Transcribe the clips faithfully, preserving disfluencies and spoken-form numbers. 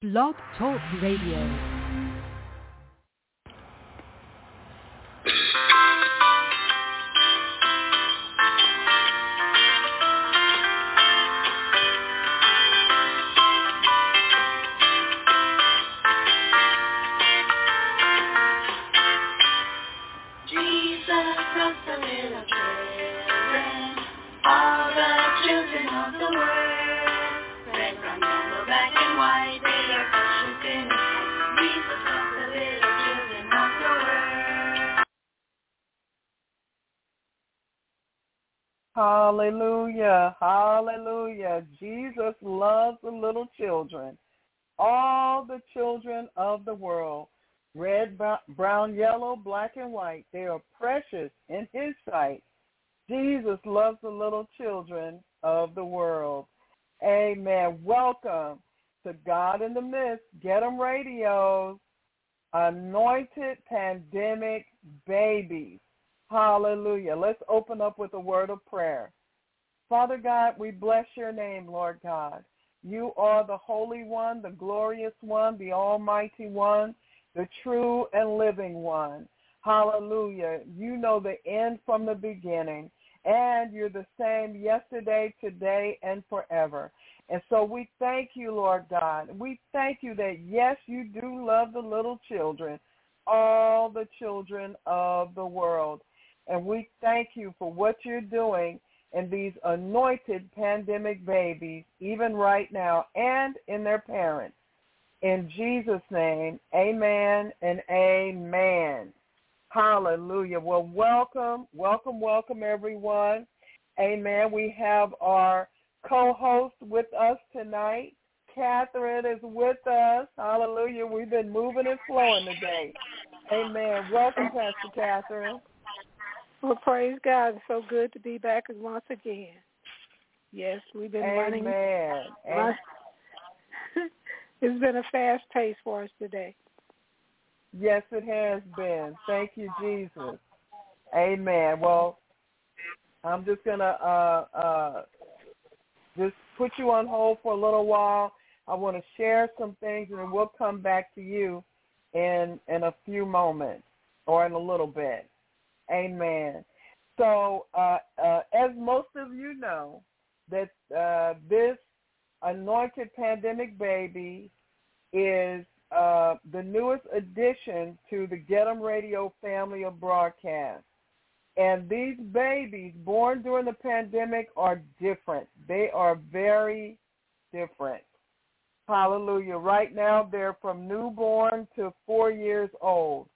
Blog Talk Radio. Hallelujah, hallelujah. Jesus loves the little children, all the children of the world, red, brown, yellow, black, and white. They are precious in his sight. Jesus loves the little children of the world. Amen. Welcome to God in the Midst, Get 'em Radio's Anointed Pandemic Babies. Hallelujah. Let's open up with a word of prayer. Father God, we bless your name, Lord God. You are the Holy One, the Glorious One, the Almighty One, the true and living One. Hallelujah. You know the end from the beginning, and you're the same yesterday, today, and forever. And so we thank you, Lord God. We thank you that, yes, you do love the little children, all the children of the world. And we thank you for what you're doing in these anointed pandemic babies, even right now, and in their parents. In Jesus' name, amen and amen. Hallelujah. Well, welcome, welcome, welcome, everyone. Amen. We have our co-host with us tonight. Catherine is with us. Hallelujah. We've been moving and flowing today. Amen. Welcome, Pastor Catherine. Well, praise God. It's so good to be back once again. Yes, we've been Amen. running. Amen. It's been a fast pace for us today. Yes, it has been. Thank you, Jesus. Amen. Well, I'm just going to uh, uh, just put you on hold for a little while. I want to share some things, and then we'll come back to you in in a few moments or in a little bit. Amen. So uh, uh, as most of you know, that uh, this anointed pandemic baby is uh, the newest addition to the Get 'em Radio family of broadcasts. And these babies born during the pandemic are different. They are very different. Hallelujah. Right now they're from newborn to four years old.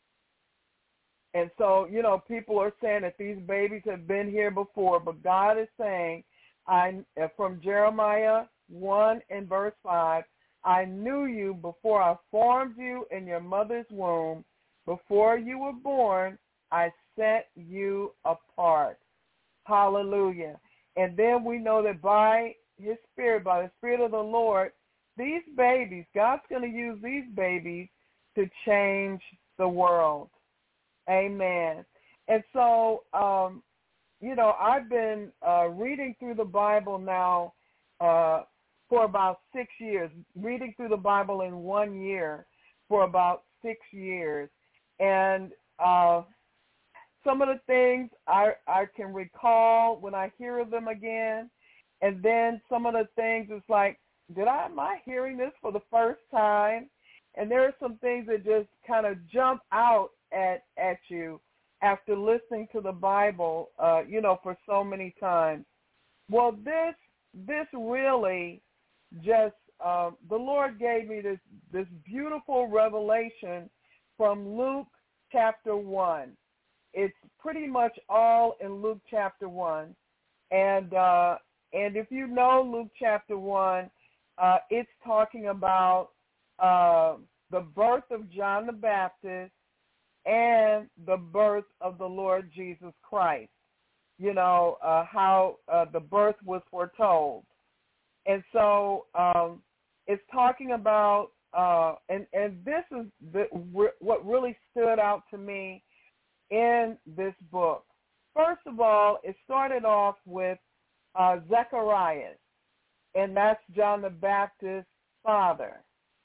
And so, you know, people are saying that these babies have been here before, but God is saying, I from Jeremiah one and verse five, I knew you before I formed you in your mother's womb. Before you were born, I set you apart. Hallelujah. And then we know that by his Spirit, by the Spirit of the Lord, these babies, God's going to use these babies to change the world. Amen. And so, um, you know, I've been uh, reading through the Bible now uh, for about six years, reading through the Bible in one year for about six years. And uh, some of the things I, I can recall when I hear them again, and then some of the things it's like, did I, am I hearing this for the first time? And there are some things that just kind of jump out at at you after listening to the Bible, uh, you know, for so many times. Well, this this really just uh, the Lord gave me this this beautiful revelation from Luke chapter one. It's pretty much all in Luke chapter one, and uh, and if you know Luke chapter one, uh, it's talking about uh, the birth of John the Baptist and the birth of the Lord Jesus Christ, you know, uh, how uh, the birth was foretold. And so um, it's talking about, uh, and, and this is the, what really stood out to me in this book. First of all, it started off with uh, Zechariah, and that's John the Baptist's father.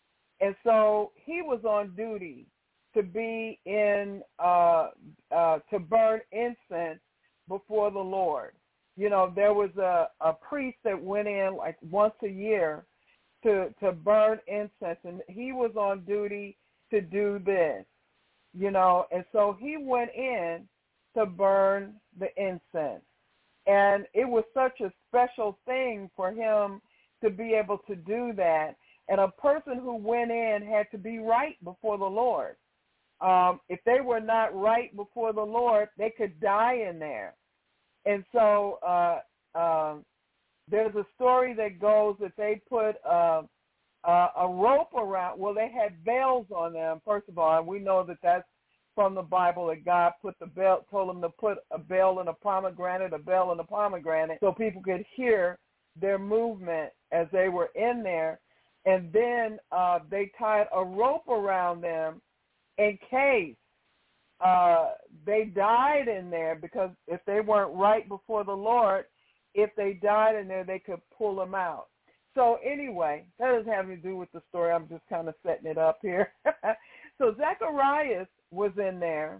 And so he was on duty to be in, uh, uh, to burn incense before the Lord. You know, there was a, a priest that went in like once a year to, to burn incense, and he was on duty to do this, you know, and so he went in to burn the incense. And it was such a special thing for him to be able to do that. And a person who went in had to be right before the Lord. Um, if they were not right before the Lord, they could die in there. And so uh, uh, there's a story that goes that they put uh, uh, a rope around, well, they had bells on them, first of all, and we know that that's from the Bible, that God put the bell, told them to put a bell in a pomegranate, a bell in a pomegranate, so people could hear their movement as they were in there. And then uh, they tied a rope around them in case uh, they died in there, because if they weren't right before the Lord, if they died in there, they could pull them out. So anyway, that doesn't have anything to do with the story. I'm just kind of setting it up here. So Zacharias was in there,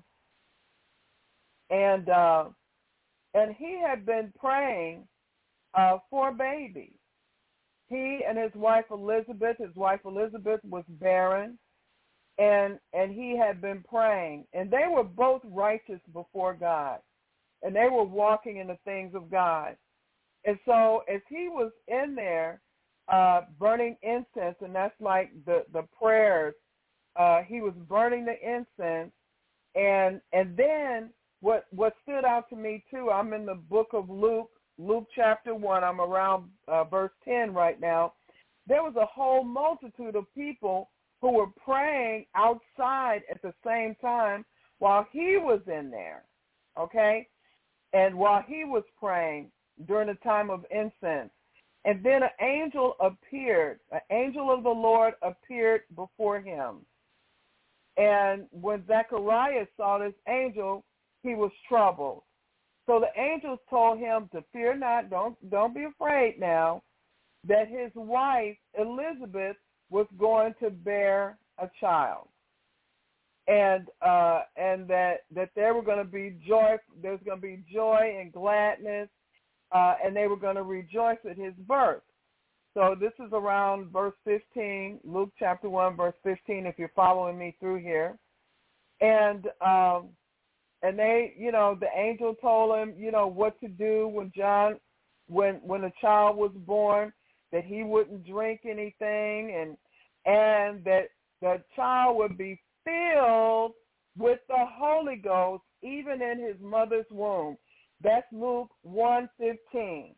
and uh, and he had been praying uh, for a baby. He and his wife Elizabeth, his wife Elizabeth was barren, and and he had been praying, and they were both righteous before God, and they were walking in the things of God. And so as he was in there uh, burning incense, and that's like the, the prayers, uh, he was burning the incense, and and then what what stood out to me too, I'm in the book of Luke, Luke chapter one, I'm around uh, verse ten right now. There was a whole multitude of people who were praying outside at the same time while he was in there, okay? And while he was praying during the time of incense. And then an angel appeared, an angel of the Lord appeared before him. And when Zacharias saw this angel, he was troubled. So the angels told him to fear not, don't don't be afraid now, that his wife Elizabeth was going to bear a child, and uh, and that that there were going to be joy, there's going to be joy and gladness, uh, and they were going to rejoice at his birth. So this is around verse fifteen, Luke chapter one, verse fifteen. If you're following me through here, and um, and they, you know, the angel told him, you know, what to do when John, when when a child was born, that he wouldn't drink anything, and and that the child would be filled with the Holy Ghost even in his mother's womb. That's Luke one fifteen.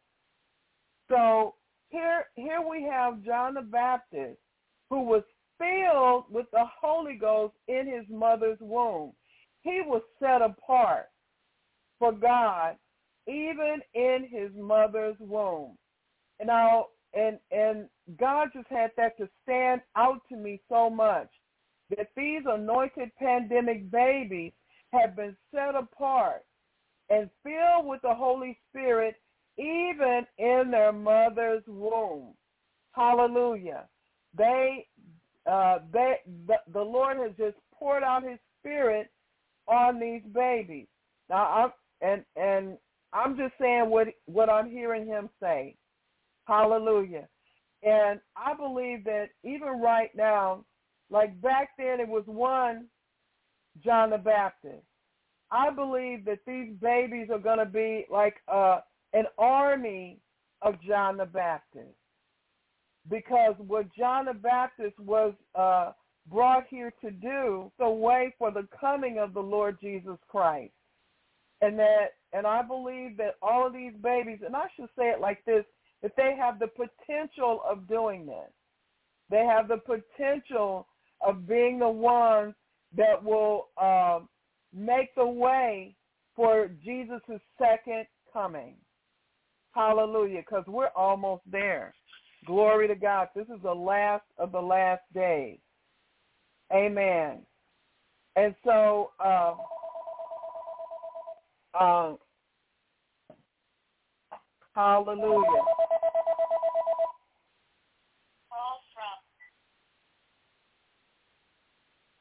So here, here we have John the Baptist, who was filled with the Holy Ghost in his mother's womb. He was set apart for God even in his mother's womb. And now, and and God just had that to stand out to me so much, that these anointed pandemic babies have been set apart and filled with the Holy Spirit even in their mother's womb. Hallelujah. They, uh, they, the, the Lord has just poured out his Spirit on these babies. Now, I'm, and and I'm just saying what what I'm hearing him say. Hallelujah. And I believe that even right now, like back then it was one John the Baptist. I believe that these babies are going to be like uh, an army of John the Baptist. Because what John the Baptist was uh, brought here to do, the way for the coming of the Lord Jesus Christ. And that, and I believe that all of these babies, and I should say it like this, that they have the potential of doing this. They have the potential of being the ones that will uh, make the way for Jesus' second coming. Hallelujah, because we're almost there. Glory to God. This is the last of the last days. Amen. And so, uh, um, hallelujah.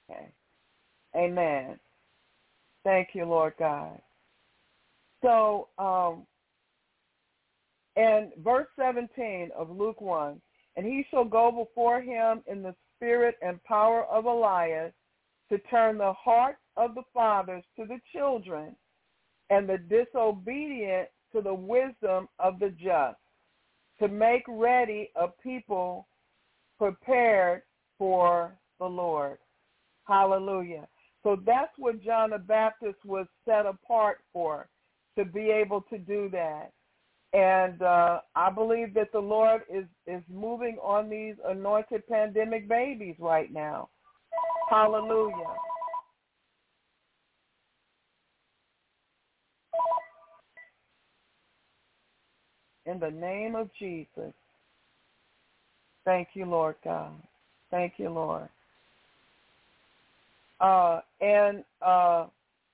Okay. Amen. Thank you, Lord God. So, um, and verse seventeen of Luke one, and he shall go before him in the spirit and power of Elias to turn the hearts of the fathers to the children and the disobedient to the wisdom of the just, to make ready a people prepared for the Lord. Hallelujah. So that's what John the Baptist was set apart for, to be able to do that. And uh, I believe that the Lord is, is moving on these anointed pandemic babies right now. Hallelujah. In the name of Jesus. Thank you, Lord God. Thank you, Lord. Uh, and, uh,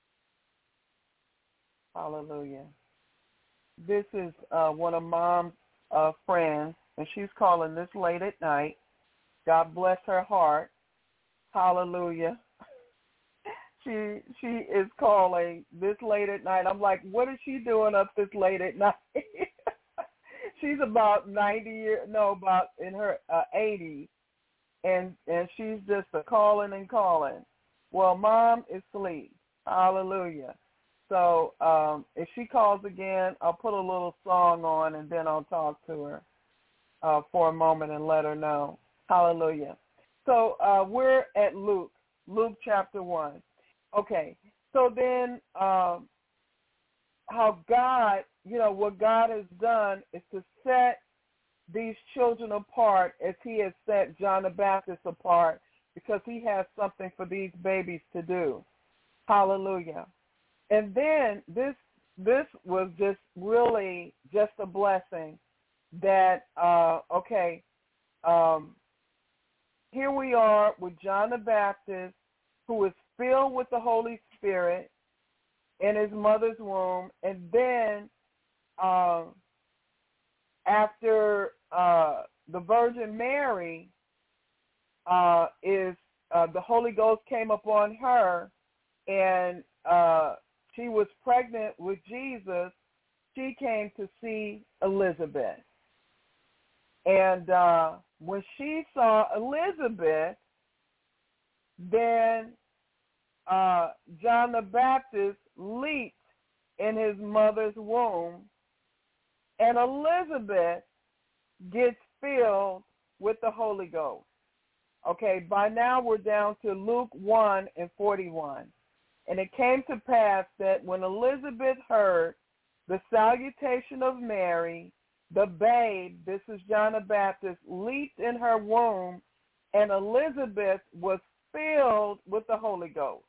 hallelujah. This is uh, one of Mom's uh, friends, and she's calling this late at night. God bless her heart. Hallelujah. She she is calling this late at night. I'm like, what is she doing up this late at night? She's about ninety years, no, about in her uh, eighties, and and she's just a calling and calling. Well, Mom is asleep. Hallelujah. So um, if she calls again, I'll put a little song on, and then I'll talk to her uh, for a moment and let her know. Hallelujah. So uh, we're at Luke, Luke chapter one. Okay, so then um, how God, you know, what God has done is to set these children apart as he has set John the Baptist apart, because he has something for these babies to do. Hallelujah. And then this this was just really just a blessing that, uh, okay, um, here we are with John the Baptist, who is filled with the Holy Spirit in his mother's womb. And then uh, after uh, the Virgin Mary uh, is, uh, the Holy Ghost came upon her, and uh, she was pregnant with Jesus, she came to see Elizabeth. And uh, when she saw Elizabeth, then uh, John the Baptist leaped in his mother's womb, and Elizabeth gets filled with the Holy Ghost. Okay, by now we're down to Luke one and forty-one. And it came to pass that when Elizabeth heard the salutation of Mary, the babe, this is John the Baptist, leaped in her womb, and Elizabeth was filled with the Holy Ghost.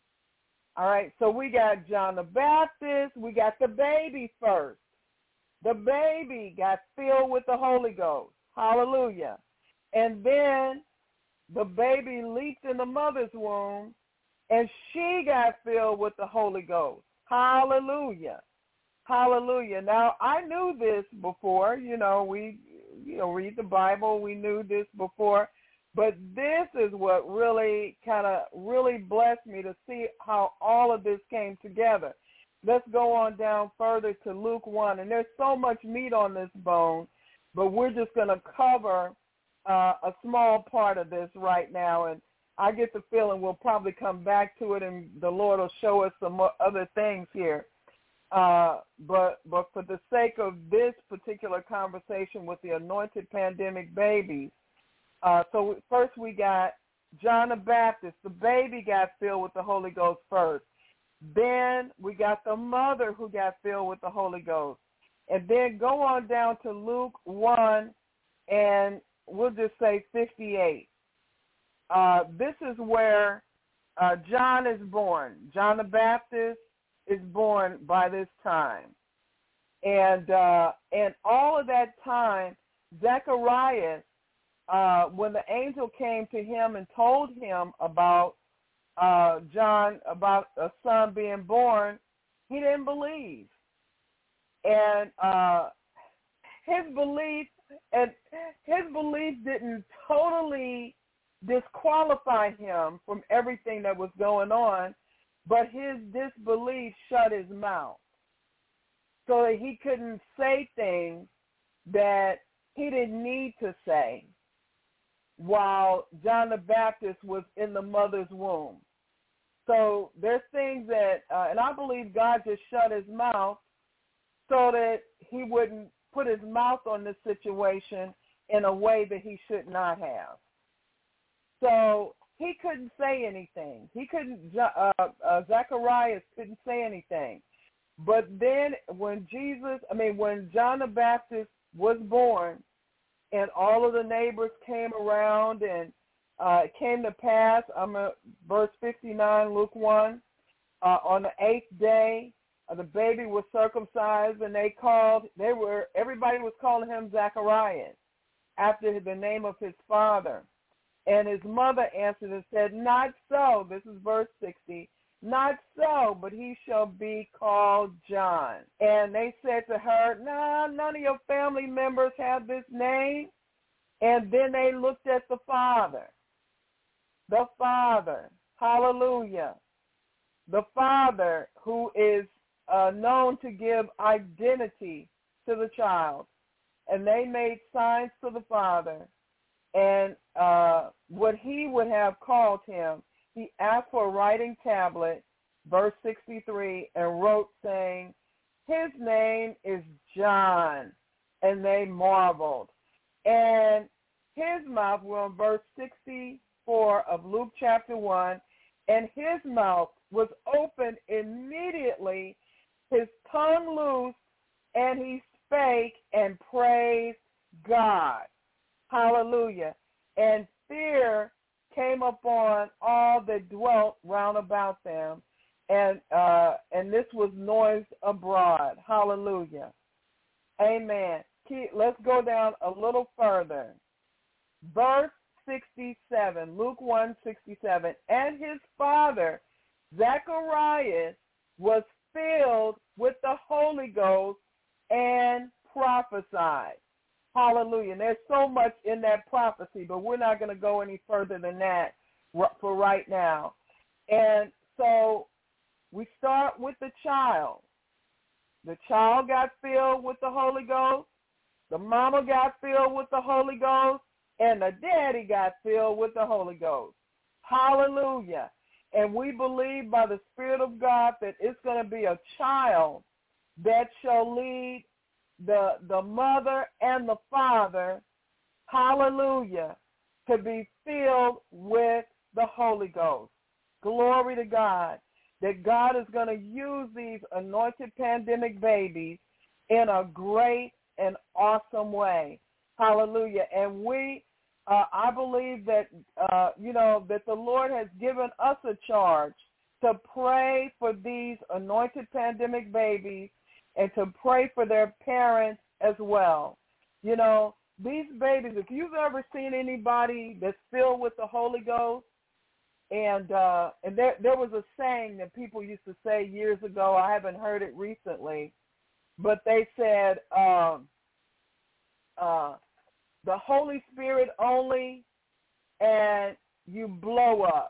All right, so we got John the Baptist, we got the baby first. The baby got filled with the Holy Ghost. Hallelujah. And then the baby leaped in the mother's womb, and she got filled with the Holy Ghost. Hallelujah. Hallelujah. Now, I knew this before. You know, we you know read the Bible. We knew this before. But this is what really kind of really blessed me, to see how all of this came together. Let's go on down further to Luke one. And there's so much meat on this bone, but we're just going to cover uh, a small part of this right now. And I get the feeling we'll probably come back to it, and the Lord will show us some other things here. Uh, but but for the sake of this particular conversation with the anointed pandemic babies, uh, so first we got John the Baptist. The baby got filled with the Holy Ghost first. Then we got the mother who got filled with the Holy Ghost. And then go on down to Luke one, and we'll just say fifty-eight. Uh, this is where uh, John is born. John the Baptist is born by this time. And uh, and all of that time, Zechariah, uh, when the angel came to him and told him about uh, John, about a son being born, he didn't believe. And uh, his belief and his belief didn't totally disqualify him from everything that was going on, but his disbelief shut his mouth so that he couldn't say things that he didn't need to say while John the Baptist was in the mother's womb. So there's things that, uh, and I believe God just shut his mouth so that he wouldn't put his mouth on this situation in a way that he should not have. So he couldn't say anything. He couldn't, uh, uh, Zacharias couldn't say anything. But then when Jesus, I mean, when John the Baptist was born and all of the neighbors came around and uh, it came to pass, I'm at verse fifty-nine, Luke one, uh, on the eighth day, uh, the baby was circumcised and they called, they were, everybody was calling him Zacharias after the name of his father. And his mother answered and said, not so, this is verse sixty, not so, but he shall be called John. And they said to her, nah, none of your family members have this name. And then they looked at the father. The father, hallelujah. The father who is uh, known to give identity to the child. And they made signs to the father. And uh, what he would have called him, he asked for a writing tablet, verse sixty-three, and wrote saying, his name is John. And they marveled. And his mouth, we're on verse sixty-four of Luke chapter one, and his mouth was opened immediately, his tongue loosed, and he spake and praised God. Hallelujah. And fear came upon all that dwelt round about them, and uh, and this was noised abroad. Hallelujah. Amen. Let's go down a little further. Verse sixty-seven, Luke one sixty-seven. And his father, Zacharias, was filled with the Holy Ghost and prophesied. Hallelujah. And there's so much in that prophecy, but we're not going to go any further than that for right now. And so we start with the child. The child got filled with the Holy Ghost. The mama got filled with the Holy Ghost. And the daddy got filled with the Holy Ghost. Hallelujah. And we believe by the Spirit of God that it's going to be a child that shall lead the the mother and the father, hallelujah, to be filled with the Holy Ghost. Glory to God, that God is going to use these anointed pandemic babies in a great and awesome way. Hallelujah. And we, uh, I believe that, uh, you know, that the Lord has given us a charge to pray for these anointed pandemic babies and to pray for their parents as well. You know, these babies, if you've ever seen anybody that's filled with the Holy Ghost, and uh, and there there was a saying that people used to say years ago, I haven't heard it recently, but they said, um, uh, the Holy Spirit only, and you blow up.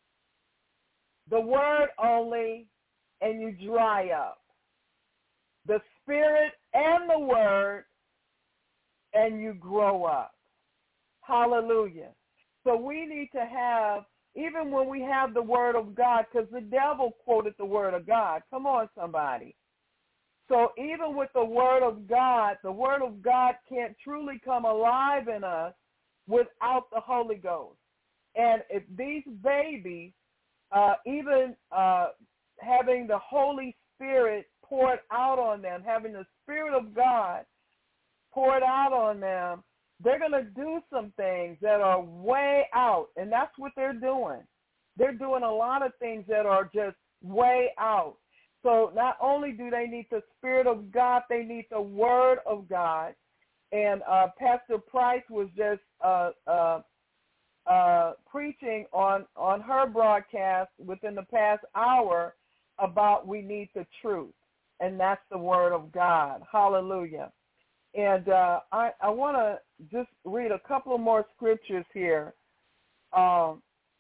The Word only, and you dry up. The Spirit and the Word, and you grow up. Hallelujah. So we need to have, even when we have the Word of God, because the devil quoted the Word of God. Come on, somebody. So even with the Word of God, the Word of God can't truly come alive in us without the Holy Ghost. And if these babies, uh, even uh, having the Holy Spirit poured out on them, having the Spirit of God poured out on them, they're going to do some things that are way out, and that's what they're doing. They're doing a lot of things that are just way out. So not only do they need the Spirit of God, they need the Word of God. And uh, Pastor Price was just uh, uh, uh, preaching on, on her broadcast within the past hour about we need the truth. And that's the Word of God. Hallelujah. And uh, I, I want to just read a couple of more scriptures here um,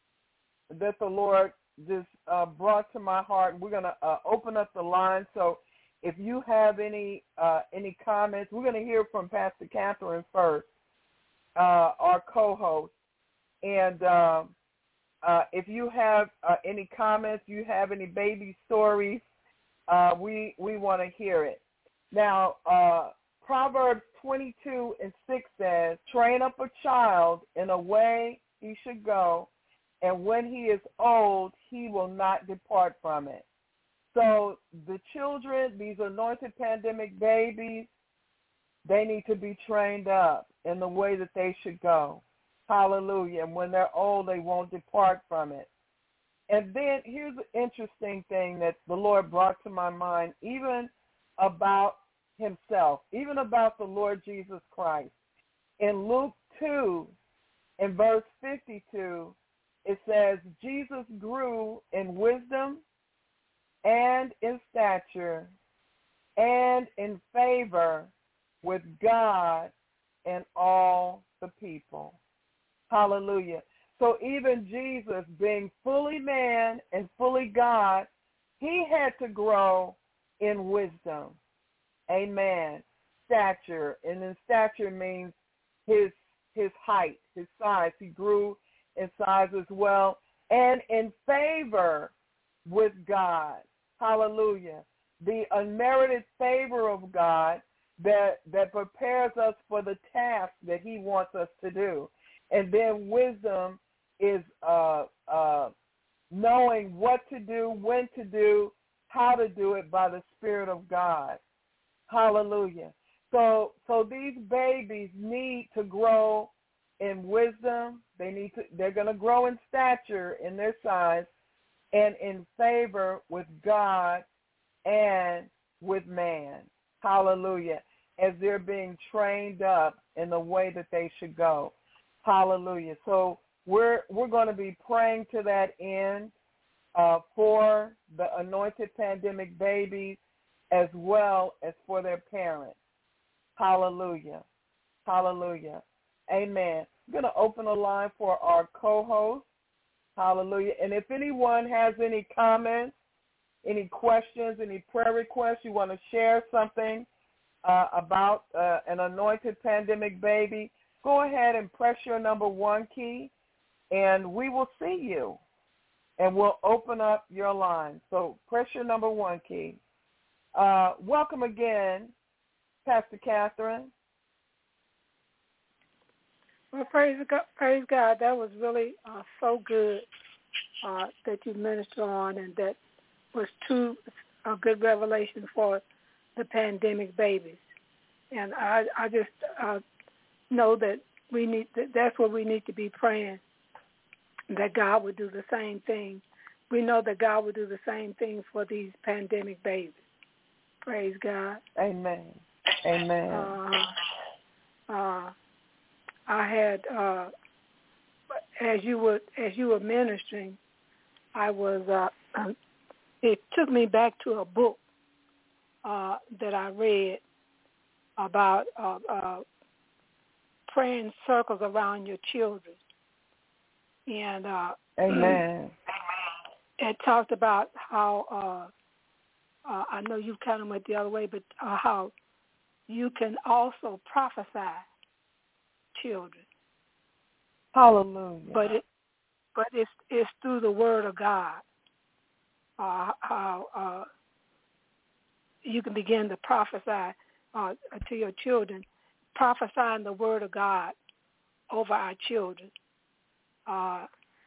that the Lord just uh, brought to my heart. We're going to uh, open up the line. So if you have any uh, any comments, we're going to hear from Pastor Catherine first, uh, our co-host. And uh, uh, if you have uh, any comments, you have any baby stories, uh, we we want to hear it. Now, uh, Proverbs twenty-two and six says, train up a child in a way he should go, and when he is old, he will not depart from it. So the children, these anointed pandemic babies, they need to be trained up in the way that they should go. Hallelujah. And when they're old, they won't depart from it. And then here's the interesting thing that the Lord brought to my mind, even about himself, even about the Lord Jesus Christ. In Luke two, in verse fifty-two, it says, Jesus grew in wisdom and in stature and in favor with God and all the people. Hallelujah. So even Jesus, being fully man and fully God, he had to grow in wisdom. Amen. Stature. And in stature means his his height, his size. He grew in size as well. And in favor with God. Hallelujah. The unmerited favor of God that that prepares us for the task that he wants us to do. And then wisdom is uh, uh, knowing what to do, when to do, how to do it by the Spirit of God. Hallelujah. So so these babies need to grow in wisdom. They need to they're going to grow in stature, in their size, and in favor with God and with man. Hallelujah. As they're being trained up in the way that they should go. Hallelujah. So we're we're going to be praying to that end uh, for the anointed pandemic babies as well as for their parents. Hallelujah. Hallelujah. Amen. I'm going to open a line for our co-host. Hallelujah. And if anyone has any comments, any questions, any prayer requests, you want to share something uh, about uh, an anointed pandemic baby, go ahead and press your number one key, and we will see you, and we'll open up your line. So press your number one key. Uh, welcome again, Pastor Catherine. Well, praise God, praise God. That was really uh, so good uh, that you ministered on, and that was too a good revelation for the pandemic babies. And I, I just uh, know that we need to, that's what we need to be praying, that God would do the same thing. We know that God would do the same thing for these pandemic babies. Praise God. Amen. Amen. Uh, uh, I had, uh, as you were as you were ministering, I was. Uh, um, it took me back to a book uh, that I read about uh, uh, praying circles around your children, and uh, Amen. It talked about how uh, uh, I know you kind of went the other way, but uh, how you can also prophesy children. Hallelujah. But it, but it's it's through the Word of God. Uh, how uh, you can begin to prophesy uh, to your children, prophesying the Word of God over our children. Uh,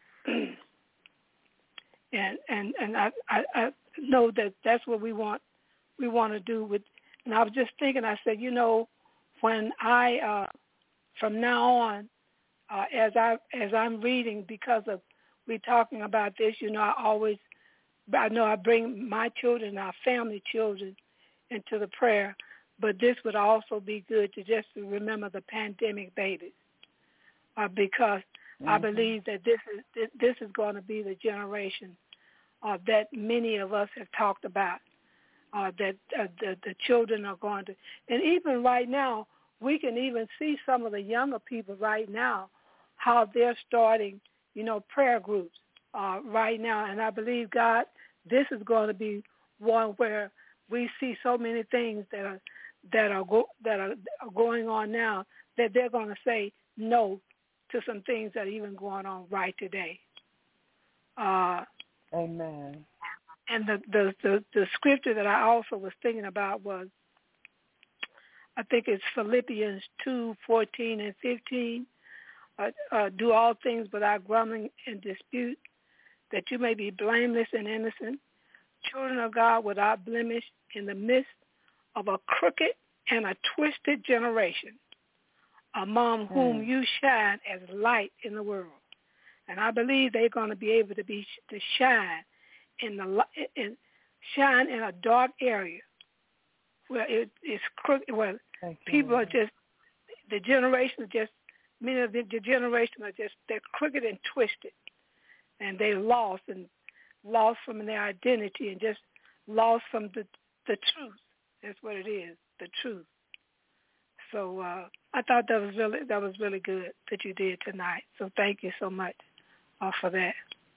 and and and I, I I know that that's what we want we want to do with. And I was just thinking, I said, you know, when I uh, from now on, uh, as I as I'm reading, because of we talking about this, you know, I always I know I bring my children, our family children, into the prayer, but this would also be good to just to remember the pandemic babies, uh, because mm-hmm. I believe that this is this is going to be the generation uh, that many of us have talked about. Uh, that uh, the, the children are going to, and even right now, we can even see some of the younger people right now, how they're starting you know, prayer groups uh, right now. And I believe, God, this is going to be one where we see so many things that are that are go, that are, are going on now that they're going to say no to some things that are even going on right today. Uh, Amen. And the, the, the, the scripture that I also was thinking about was, I think it's Philippians two, fourteen and fifteen. Uh, uh, do all things without grumbling and dispute, that you may be blameless and innocent, children of God without blemish in the midst of a crooked and a twisted generation, among whom mm. you shine as light in the world. And I believe they're going to be able to be to shine in the in shine in a dark area where it is crooked, where Thank people you. are just the generation are just many of the, the generation are just they're crooked and twisted, and they lost and lost from their identity and just lost from the the truth. That's what it is, the truth. So uh, I thought that was really that was really good that you did tonight. So thank you so much uh, for that.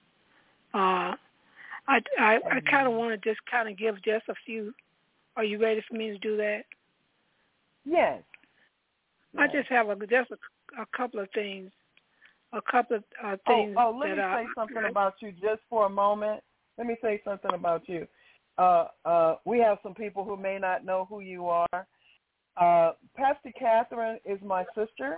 Uh, I I, I kind of want to just kind of give just a few. Are you ready for me to do that? Yes. I yes. just have a, just a, a couple of things. A couple of uh, things. Oh, oh let that me I, say something about you just for a moment. Let me say something about you. Uh, uh, we have some people who may not know who you are. Uh, Pastor Catherine is my sister.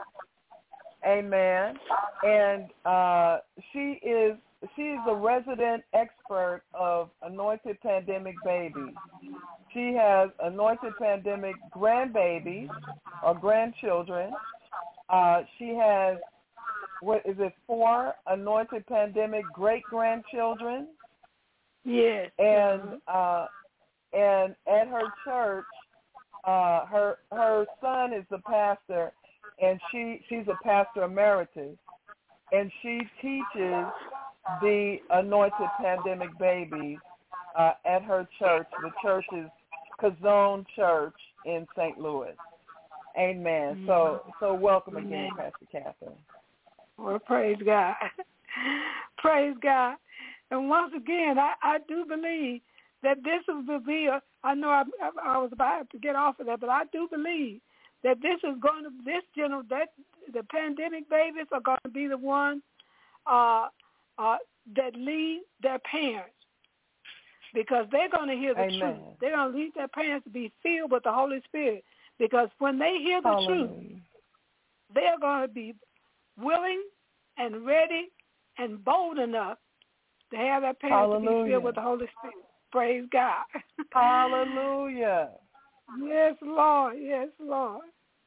Amen. And uh, she is she is a resident expert of anointed pandemic babies. She has anointed pandemic grandbabies or grandchildren. Uh, she has, what is it, four anointed pandemic great-grandchildren. Yes. And uh, and at her church, uh, her her son is the pastor, and she she's a pastor emeritus, and she teaches the anointed pandemic babies uh, at her church. The church is Kazone Church in Saint Louis. Amen. Mm-hmm. So so welcome again, Amen. Pastor Catherine. Well, praise God. Praise God. And once again, I, I do believe that this will be a, I know I, I was about to get off of that, but I do believe that this is going to, this general, that the pandemic babies are going to be the ones uh, uh, that lead their parents, because they're going to hear the Amen. truth. They're going to lead their parents to be filled with the Holy Spirit, because when they hear the Hallelujah. truth, they're going to be willing and ready and bold enough to have their parents Hallelujah. to be filled with the Holy Spirit. Praise God. Hallelujah. Yes, Lord. Yes, Lord.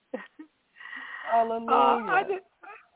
Hallelujah. Uh, I just,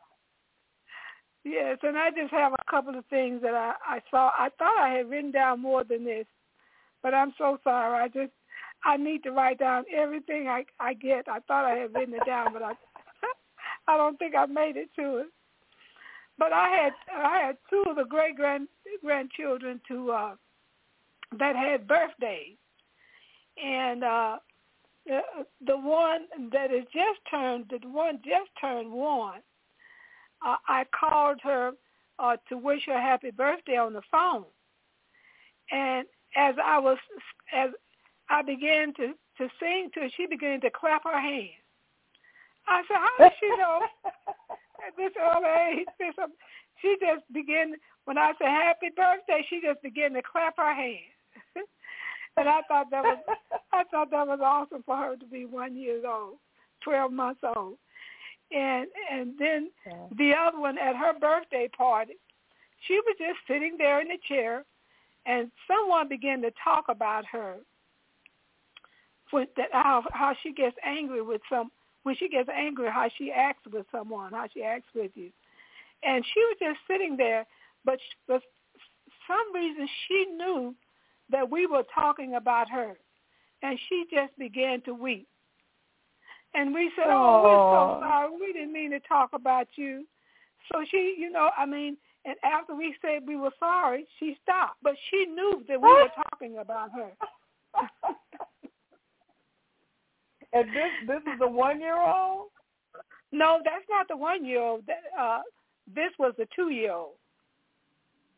yes, and I just have a couple of things that I, I saw. I thought I had written down more than this, but I'm so sorry. I just, I need to write down everything I, I get. I thought I had written it down, but I, I don't think I made it to it. But I had, I had two of the great grand grandchildren to uh, that had birthdays, and uh, the, the one that is just turned, the one just turned one. Uh, I called her uh, to wish her happy birthday on the phone, and as I was, as I began to, to sing to her, she began to clap her hands. I said, "How does she know at this early age?" She just began. When I said happy birthday, she just began to clap her hands, and I thought that was, I thought that was awesome for her to be one year old, twelve months old. And and then yeah. the other one at her birthday party, she was just sitting there in the chair, and someone began to talk about her, with that how how she gets angry with some when she gets angry, how she acts with someone, how she acts with you, and she was just sitting there, but for some reason she knew that we were talking about her, and she just began to weep. And we said, oh, we're so sorry. We didn't mean to talk about you. So she, you know, I mean, and after we said we were sorry, she stopped. But she knew that we were talking about her. And this this is the one-year-old? No, that's not the one-year-old. Uh, this was the two-year-old.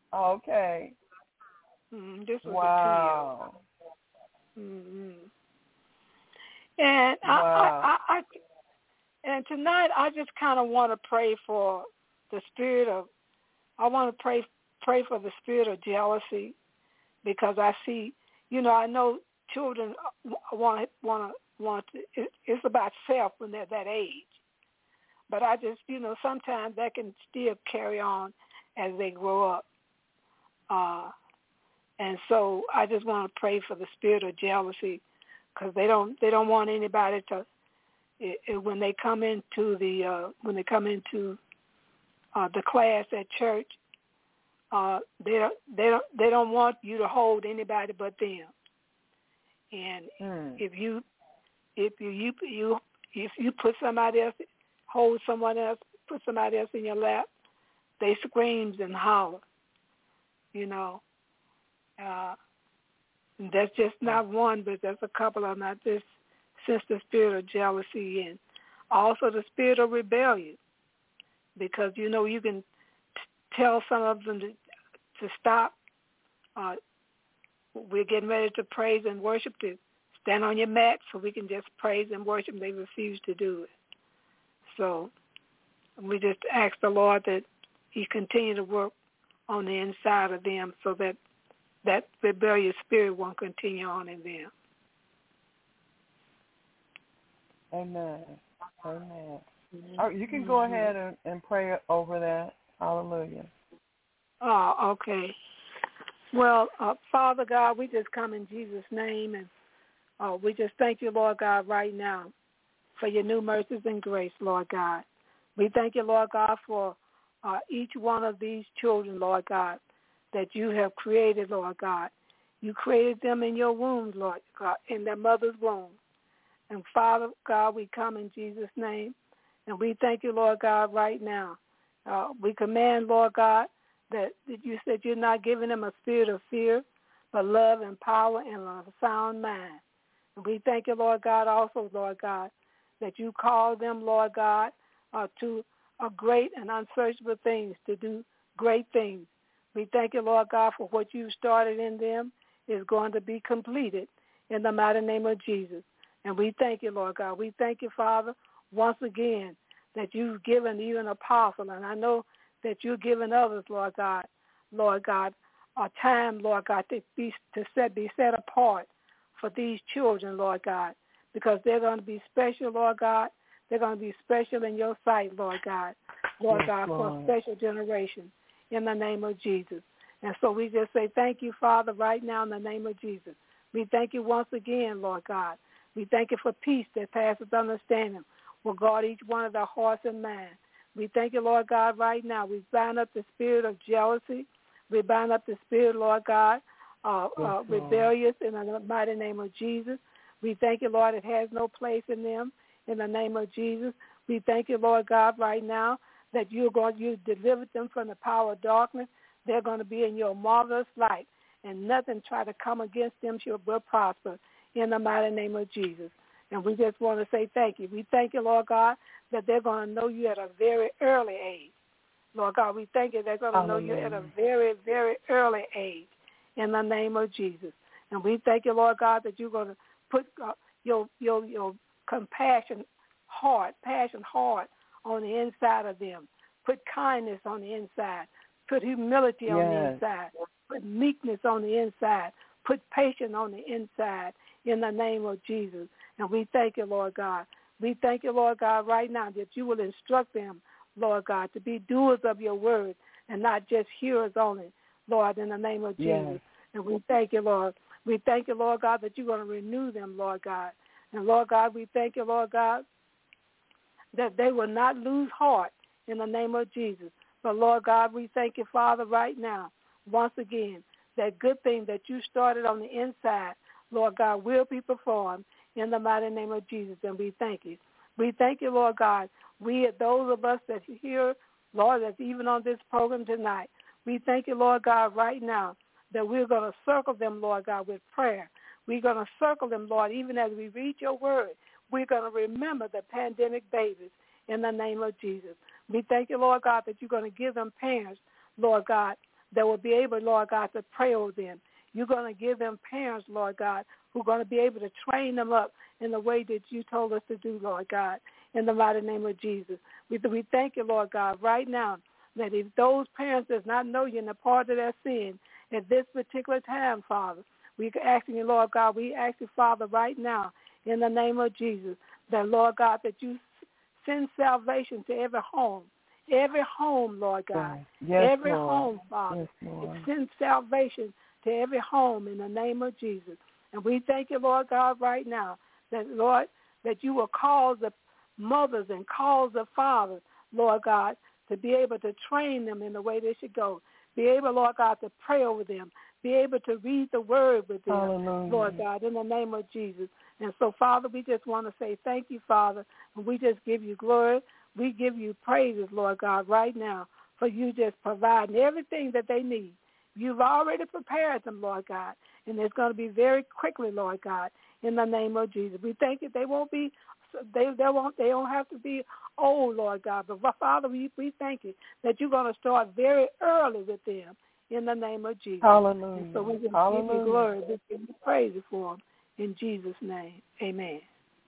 Okay. Mm, this was wow. a two-year-old. Mm-hmm. And wow. I, I, I, and tonight I just kind of want to pray for the spirit of. I want to pray pray for the spirit of jealousy, because I see, you know, I know children want want to want to. It, it's about self when they're that age, but I just, you know, sometimes that can still carry on as they grow up. Uh, and so I just want to pray for the spirit of jealousy, because they don't they don't want anybody to it, it, when they come into the uh, when they come into uh, the class at church, uh, they don't they don't they don't want you to hold anybody but them. And mm. if you if you you you if you put somebody else hold someone else put somebody else in your lap, they screams and holler, you know. Uh, and that's just not one, but there's a couple of them. I just sense the spirit of jealousy and also the spirit of rebellion, because, you know, you can t- tell some of them to, to stop. Uh, we're getting ready to praise and worship, to stand on your mat so we can just praise and worship. They refuse to do it. So we just ask the Lord that he continue to work on the inside of them so that that rebellious spirit won't continue on in them. Amen. Amen. Mm-hmm. Oh, you can go mm-hmm. ahead and, and pray over that. Hallelujah. Oh, okay. Well, uh, Father God, we just come in Jesus' name, and uh, we just thank you, Lord God, right now for your new mercies and grace, Lord God. We thank you, Lord God, for uh, each one of these children, Lord God, that you have created, Lord God. You created them in your womb, Lord God, in their mother's womb. And Father God, we come in Jesus' name, and we thank you, Lord God, right now. Uh, we command, Lord God, that, that you said you're not giving them a spirit of fear, but love and power and a sound mind. And we thank you, Lord God, also, Lord God, that you call them, Lord God, uh, to a great and unsearchable things, to do great things. We thank you, Lord God, for what you started in them is going to be completed in the mighty name of Jesus. And we thank you, Lord God. We thank you, Father, once again, that you've given even apostle, and I know that you've given others, Lord God, Lord God, a time, Lord God, to be to set be set apart for these children, Lord God, because they're going to be special, Lord God. They're going to be special in your sight, Lord God, Lord yes, God, Lord. For a special generation in the name of Jesus. And so we just say thank you, Father, right now in the name of Jesus. We thank you once again, Lord God. We thank you for peace that passes understanding will guard each one of their hearts and minds. We thank you, Lord God, right now. We bind up the spirit of jealousy. We bind up the spirit, Lord God, uh, yes, uh, rebellious in the mighty name of Jesus. We thank you, Lord, it has no place in them in the name of Jesus. We thank you, Lord God, right now that you're going you delivered them from the power of darkness. They're going to be in your marvelous light, and nothing try to come against them shall will prosper in the mighty name of Jesus. And we just want to say thank you. We thank you, Lord God, that they're going to know you at a very early age. Lord God, we thank you they're going to know you at a very, very early age in the name of Jesus. And we thank you, Lord God, that you're going to put uh, your, your, your compassion heart, passion heart on the inside of them. Put kindness on the inside. Put humility yes. on the inside. Put meekness on the inside. Put patience on the inside in the name of Jesus. And we thank you, Lord God. We thank you, Lord God, right now that you will instruct them, Lord God, to be doers of your word and not just hearers only, Lord, in the name of Jesus. Yes. And we thank you, Lord. We thank you, Lord God, that you're going to renew them, Lord God. And, Lord God, we thank you, Lord God, that they will not lose heart in the name of Jesus. But, Lord God, we thank you, Father, right now, once again, that good thing that you started on the inside, Lord God, will be performed in the mighty name of Jesus, and we thank you. We thank you, Lord God. We, those of us that hear, Lord, that's even on this program tonight, we thank you, Lord God, right now that we're going to circle them, Lord God, with prayer. We're going to circle them, Lord, even as we read your word. We're going to remember the pandemic babies in the name of Jesus. We thank you, Lord God, that you're going to give them parents, Lord God, that will be able, Lord God, to pray over them. You're going to give them parents, Lord God, who are going to be able to train them up in the way that you told us to do, Lord God, in the mighty name of Jesus. We, we thank you, Lord God, right now, that if those parents does not know you and the part of their sin at this particular time, Father, we're asking you, Lord God, we ask you, Father, right now, in the name of Jesus, that, Lord God, that you send salvation to every home, every home, Lord God, yes, every Lord. home, Father. Yes, send salvation to every home in the name of Jesus. And we thank you, Lord God, right now, that, Lord, that you will cause the mothers and cause the fathers, Lord God, to be able to train them in the way they should go. Be able, Lord God, to pray over them. Be able to read the word with them, Hallelujah. Lord God, in the name of Jesus. And so, Father, we just want to say thank you, Father, and we just give you glory. We give you praises, Lord God, right now, for you just providing everything that they need. You've already prepared them, Lord God, and it's going to be very quickly, Lord God, in the name of Jesus. We thank you they won't be, they they won't, they don't have to be old, Lord God. But Father, we we thank you that you're going to start very early with them in the name of Jesus. Hallelujah. And so we just Hallelujah. give you glory, we give you praise for them in Jesus' name. Amen.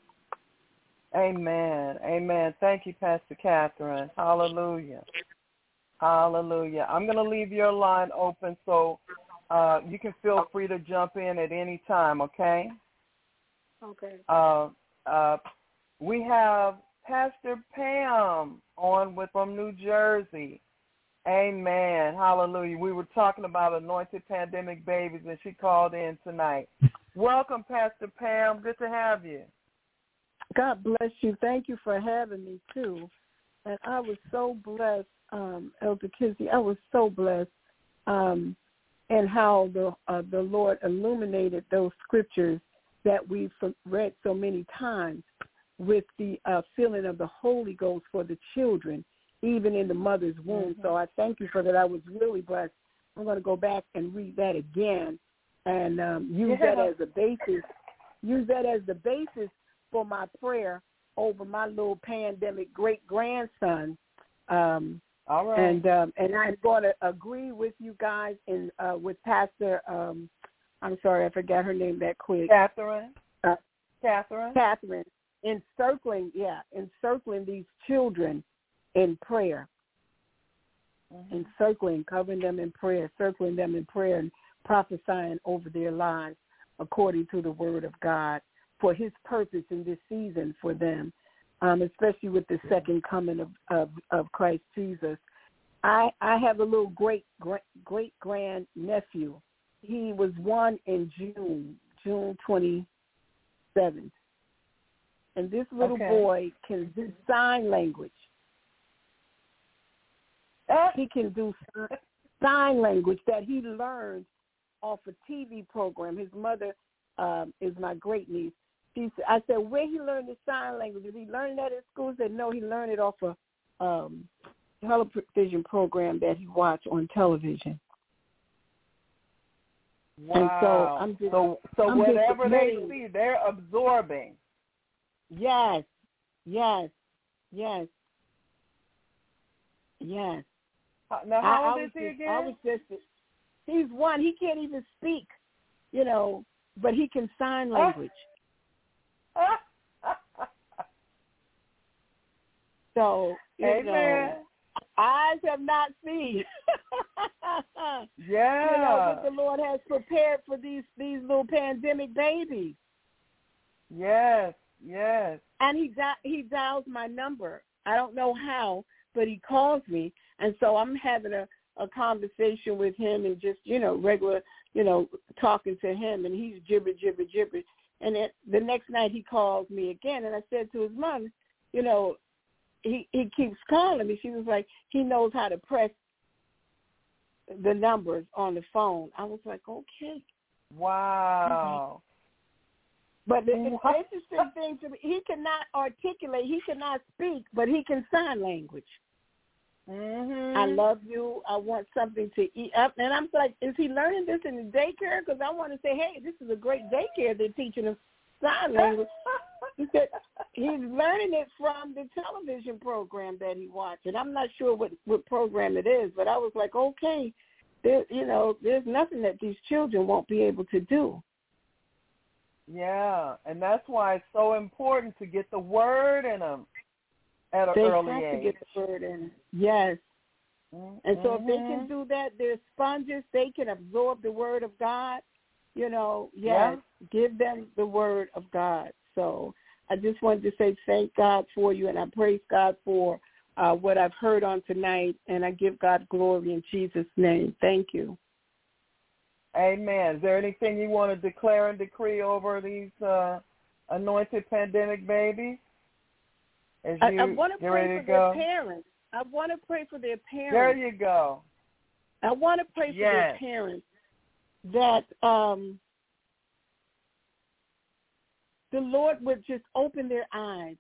Amen. Amen. Thank you, Pastor Catherine. Hallelujah. Hallelujah. I'm going to leave your line open so uh, you can feel free to jump in at any time, okay? Okay. Uh, uh, we have Pastor Pam on with from New Jersey. Amen. Hallelujah. We were talking about anointed pandemic babies, and she called in tonight. Welcome, Pastor Pam. Good to have you. God bless you. Thank you for having me, too. And I was so blessed, um, Elder Kizzy. I was so blessed um, and how the uh, the Lord illuminated those scriptures that we've read so many times with the uh, filling of the Holy Ghost for the children, even in the mother's womb. Mm-hmm. So I thank you for that. I was really blessed. I'm going to go back and read that again and um, use yeah. that as a basis, use that as the basis for my prayer over my little pandemic great-grandson. Um, All right. And um, and I'm going to agree with you guys in uh, with Pastor, um, I'm sorry, I forgot her name that quick. Catherine. Uh, Catherine. Catherine, encircling, yeah, encircling these children in prayer. Mm-hmm. Encircling, covering them in prayer, circling them in prayer, and prophesying over their lives according to the word of God for his purpose in this season for them, um, especially with the second coming of, of, of Christ Jesus. I, I have a little great, great, great grand nephew. He was born in June, June twenty-seventh. And this little okay. boy can do sign language. Uh, he can do sign language that he learned off a T V program. His mother um, is my great niece. She said, I said, where he learned the sign language? Did he learn that at school? He said, no, he learned it off a um, television program that he watched on television. Wow. And so I'm just, so, so I'm whatever they just see, they're absorbing. Yes, yes, yes, yes. Now, how I, old I is he just, again? I was just, he's one. He can't even speak, you know, but he can sign language. So, you Amen. know, eyes have not seen. Yeah. You know, what the Lord has prepared for these, these little pandemic babies. Yes, yes. And he di- he dials my number. I don't know how, but he calls me. And so I'm having a, a conversation with him and just, you know, regular, you know, talking to him. And he's gibber, gibber, gibber. And it, the next night he calls me again. And I said to his mom, you know, he, he keeps calling me. She was like, he knows how to press the numbers on the phone. I was like, okay. Wow. But the, the interesting thing to me, he cannot articulate, he cannot speak, but he can sign language. Mm-hmm. I love you. I want something to eat. And I'm like, is he learning this in the daycare? Because I want to say, hey, this is a great daycare. They're teaching him sign language. He said he's learning it from the television program that he watched. And I'm not sure what, what program it is, but I was like, okay. there, you know, there's nothing that these children won't be able to do. Yeah, and that's why it's so important to get the word in them at an they early have age. to get the word in. Yes. Mm-hmm. And so if they can do that, they're sponges. They can absorb the word of God. You know, yes, yeah. Give them the word of God. So I just wanted to say thank God for you, and I praise God for uh, what I've heard on tonight, and I give God glory in Jesus' name. Thank you. Amen. Is there anything you want to declare and decree over these uh, anointed pandemic babies? As you I, I want to pray for go? their parents. I want to pray for their parents. There you go. I want to pray for yes. their parents that um, the Lord would just open their eyes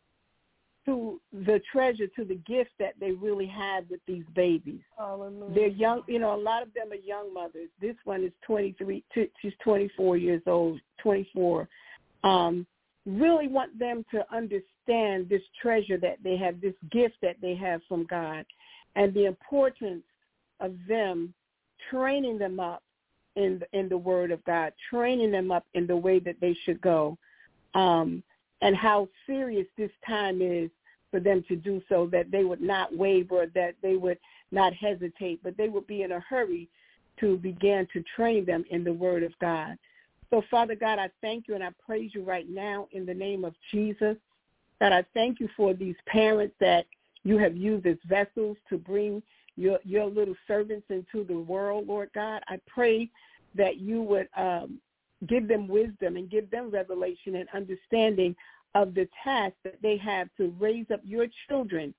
to the treasure, to the gift that they really have with these babies. Hallelujah. They're young, you know, a lot of them are young mothers. This one is twenty-three, she's twenty-four years old, twenty-four. Um, really want them to understand this treasure that they have, this gift that they have from God, and the importance of them training them up in, in the Word of God, training them up in the way that they should go, um, and how serious this time is for them to do so, that they would not waver, that they would not hesitate, but they would be in a hurry to begin to train them in the Word of God. So, Father God, I thank you and I praise you right now in the name of Jesus. God, I thank you for these parents that you have used as vessels to bring your, your little servants into the world, Lord God. I pray that you would um, give them wisdom and give them revelation and understanding of the task that they have to raise up your children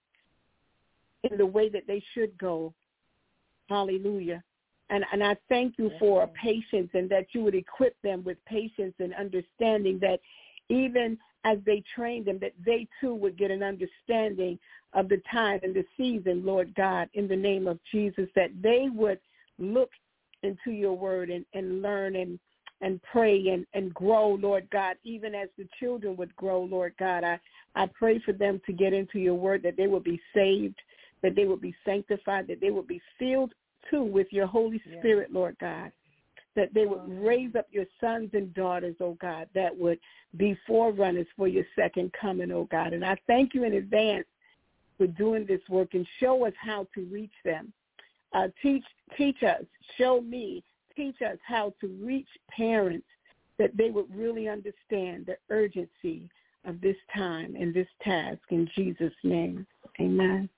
in the way that they should go. Hallelujah. And, and I thank you for patience, and that you would equip them with patience and understanding, that even as they train them, that they too would get an understanding of the time and the season, Lord God, in the name of Jesus, that they would look into your word and, and learn and and pray and, and grow, Lord God, even as the children would grow, Lord God. I, I pray for them to get into your word, that they will be saved, that they will be sanctified, that they will be filled, too, with your Holy Spirit, yes. Lord God, that they would raise up your sons and daughters, oh God, that would be forerunners for your second coming, oh God. And I thank you in advance for doing this work, and show us how to reach them. Uh, teach, teach us, show me, teach us how to reach parents, that they would really understand the urgency of this time and this task. In Jesus' name, amen.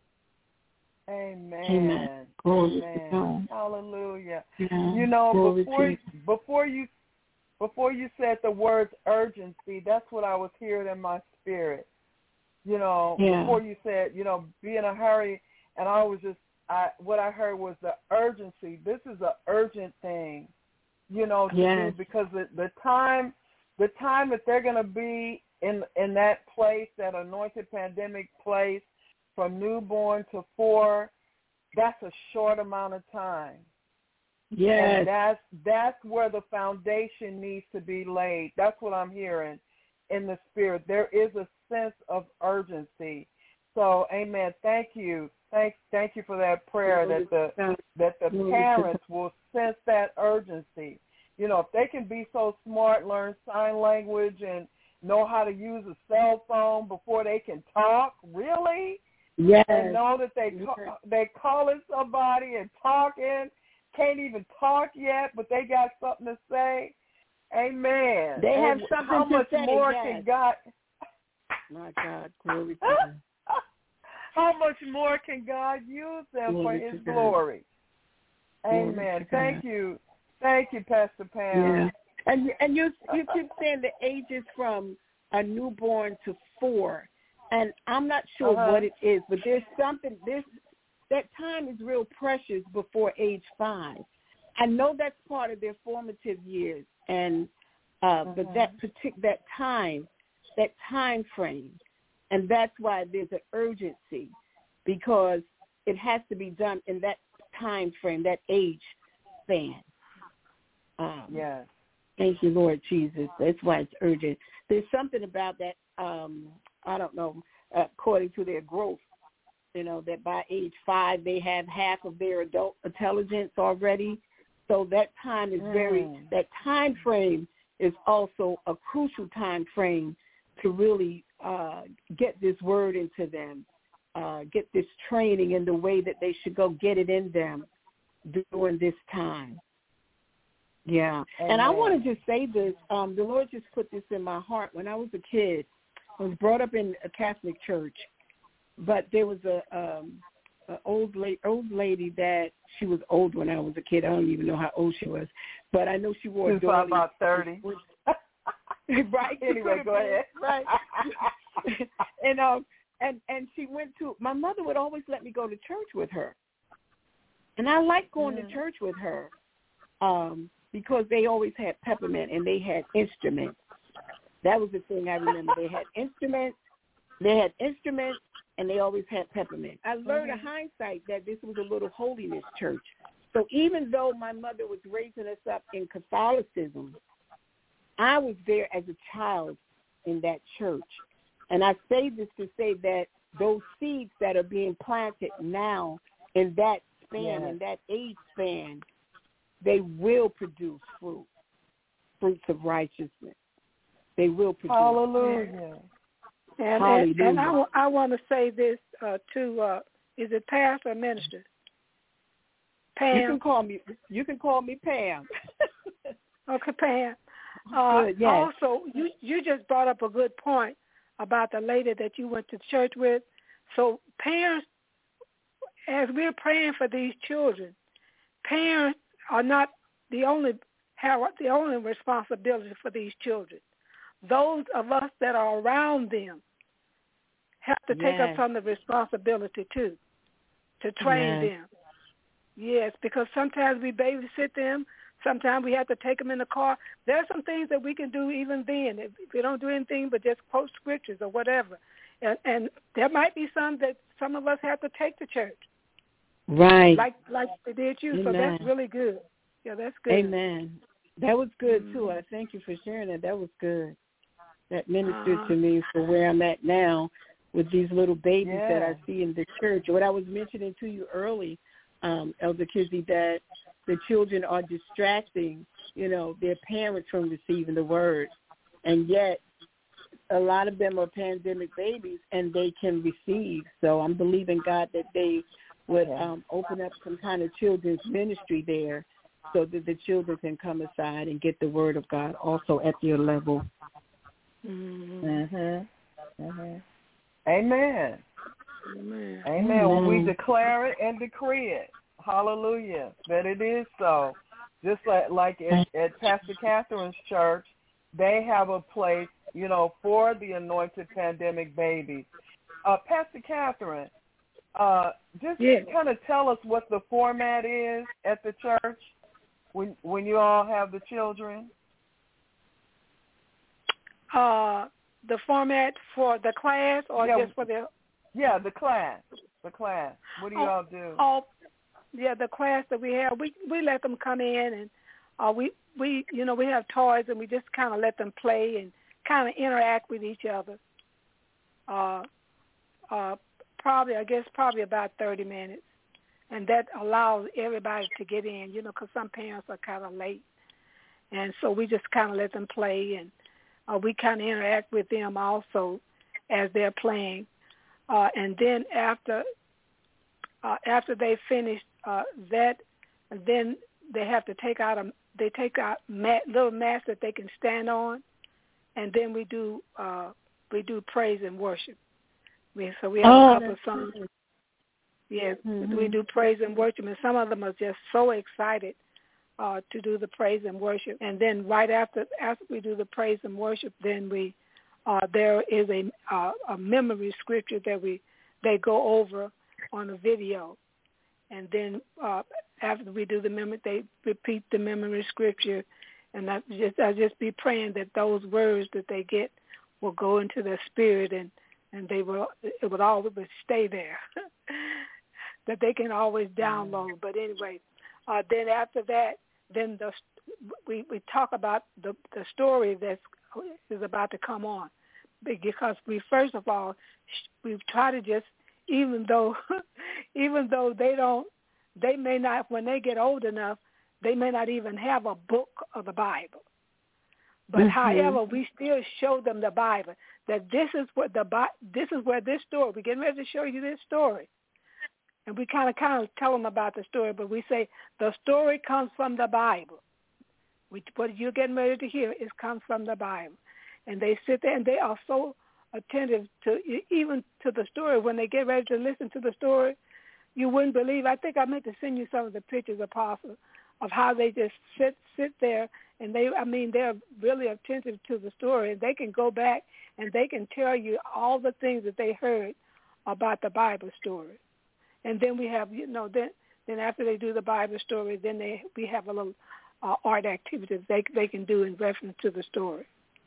Amen. Amen. Amen. Hallelujah. Yeah. You know, Glory before before you before you said the words urgency, that's what I was hearing in my spirit. You know, yeah. before you said, you know, be in a hurry, and I was just I what I heard was the urgency. This is an urgent thing, you know, to yes. do, because the, the time the time that they're going to be in in that place, that anointed pandemic place, from newborn to four, that's a short amount of time. Yes. And that's, that's where the foundation needs to be laid. That's what I'm hearing in the spirit. There is a sense of urgency. So, amen. Thank you. Thank, thank you for that prayer, that the, that the parents will sense that urgency. You know, if they can be so smart, learn sign language, and know how to use a cell phone before they can talk, really? Yes. And know that they call, they calling somebody and talking, can't even talk yet, but they got something to say. Amen. They have and something how to much say, more yes. can God? My God, glory to God. How much more can God use them glory for His God. glory? Glory Amen. Thank you, thank you, Pastor Pam. Yeah. And and you you keep saying the ages from a newborn to four. And I'm not sure uh-huh. what it is, but there's something, this that time is real precious before age five. I know that's part of their formative years, and uh, uh-huh. but that partic- that time, that time frame, and that's why there's an urgency, because it has to be done in that time frame, that age span. Um, yes. Thank you, Lord Jesus. That's why it's urgent. There's something about that. Um, I don't know, according to their growth, you know, that by age five they have half of their adult intelligence already. So that time is very, mm. that time frame is also a crucial time frame to really uh, get this word into them, uh, get this training in the way that they should go get it in them during this time. Yeah. Amen. And I want to just say this. Um, the Lord just put this in my heart. When I was a kid, I was brought up in a Catholic church, but there was a, um, a old, la- old lady that she was old when I was a kid. I don't even know how old she was, but I know she wore a doily. About thirty. Right. Anyway, go ahead. Right. and um, and and she went to. My mother would always let me go to church with her, and I liked going mm. to church with her. Um. Because they always had peppermint and they had instruments. That was the thing I remember. They had instruments, they had instruments, and they always had peppermint. I learned mm-hmm. in hindsight that this was a little holiness church. So even though my mother was raising us up in Catholicism, I was there as a child in that church. And I say this to say that those seeds that are being planted now in that span, yes. in that age span, they will produce fruit, fruits of righteousness. They will produce. Hallelujah. And, Hallelujah. and, and I, I want to say this uh, to, uh, is it pastor or minister? Pam. You can call me, you can call me Pam. Okay, Pam. Uh, good, yes. Also, you, you just brought up a good point about the lady that you went to church with. So parents, as we're praying for these children, parents are not the only have the only responsibility for these children. Those of us that are around them have to take yes. up some of the responsibility too, to train yes. them. Yes, because sometimes we babysit them. Sometimes we have to take them in the car. There are some things that we can do even then. If we don't do anything but just quote scriptures or whatever. And, and there might be some that some of us have to take to church. Right. Like like they did you. Amen. So that's really good. Yeah, that's good. Amen. That was good, mm-hmm. too. I thank you for sharing that. That was good. That ministered uh-huh. to me for where I'm at now with these little babies yeah. that I see in the church. What I was mentioning to you early, um, Elder Kizzy, that the children are distracting, you know, their parents from receiving the word. And yet a lot of them are pandemic babies and they can receive. So I'm believing God that they would um, open up some kind of children's ministry there so that the children can come aside and get the word of God also at their level. Mm-hmm. Mm-hmm. Mm-hmm. Amen. Amen. Amen. Well, we declare it and decree it. Hallelujah. That it is so. Just like, like at, at Pastor Catherine's church, they have a place, you know, for the anointed pandemic babies. Uh, Pastor Catherine, uh, just yeah. kind of tell us what the format is at the church when when you all have the children. Uh, the format for the class or yeah, just for the... Yeah, the class. The class. What do oh, y'all do? Oh, yeah, the class that we have, we we let them come in and uh, we, we, you know, we have toys and we just kind of let them play and kind of interact with each other. Uh, uh, probably, I guess, probably about thirty minutes. And that allows everybody to get in, you know, because some parents are kind of late. And so we just kind of let them play and uh, we kind of interact with them also as they're playing. Uh, and then after uh, after they finish uh, that, then they have to take out a they take out mat, little mats that they can stand on, and then we do uh, we do praise and worship. We, so we have oh, a couple of songs. Yes, mm-hmm. we do praise and worship, and some of them are just so excited uh, to do the praise and worship. And then right after after we do the praise and worship, then we uh, there is a uh, a memory scripture that we they go over on a video, and then uh, after we do the memory, they repeat the memory scripture, and I just I just be praying that those words that they get will go into their spirit and and they will it would always stay there. That they can always download. But anyway, uh, then after that, then the, we we talk about the the story that is about to come on, because we first of all we try to just even though even though they don't, they may not, when they get old enough, they may not even have a book of the Bible. But mm-hmm. however, we still show them the Bible, that this is what the this is where this story, we're getting ready to show you this story. And we kind of kind of tell them about the story, but we say the story comes from the Bible. We, what you're getting ready to hear is comes from the Bible. And they sit there and they are so attentive to even to the story. When they get ready to listen to the story, you wouldn't believe. I think I meant to send you some of the pictures, Apostle, of how they just sit sit there and they. I mean, they're really attentive to the story. And they can go back and they can tell you all the things that they heard about the Bible story. And then we have, you know, then then after they do the Bible story, then they we have a little uh, art activities they they can do in reference to the story.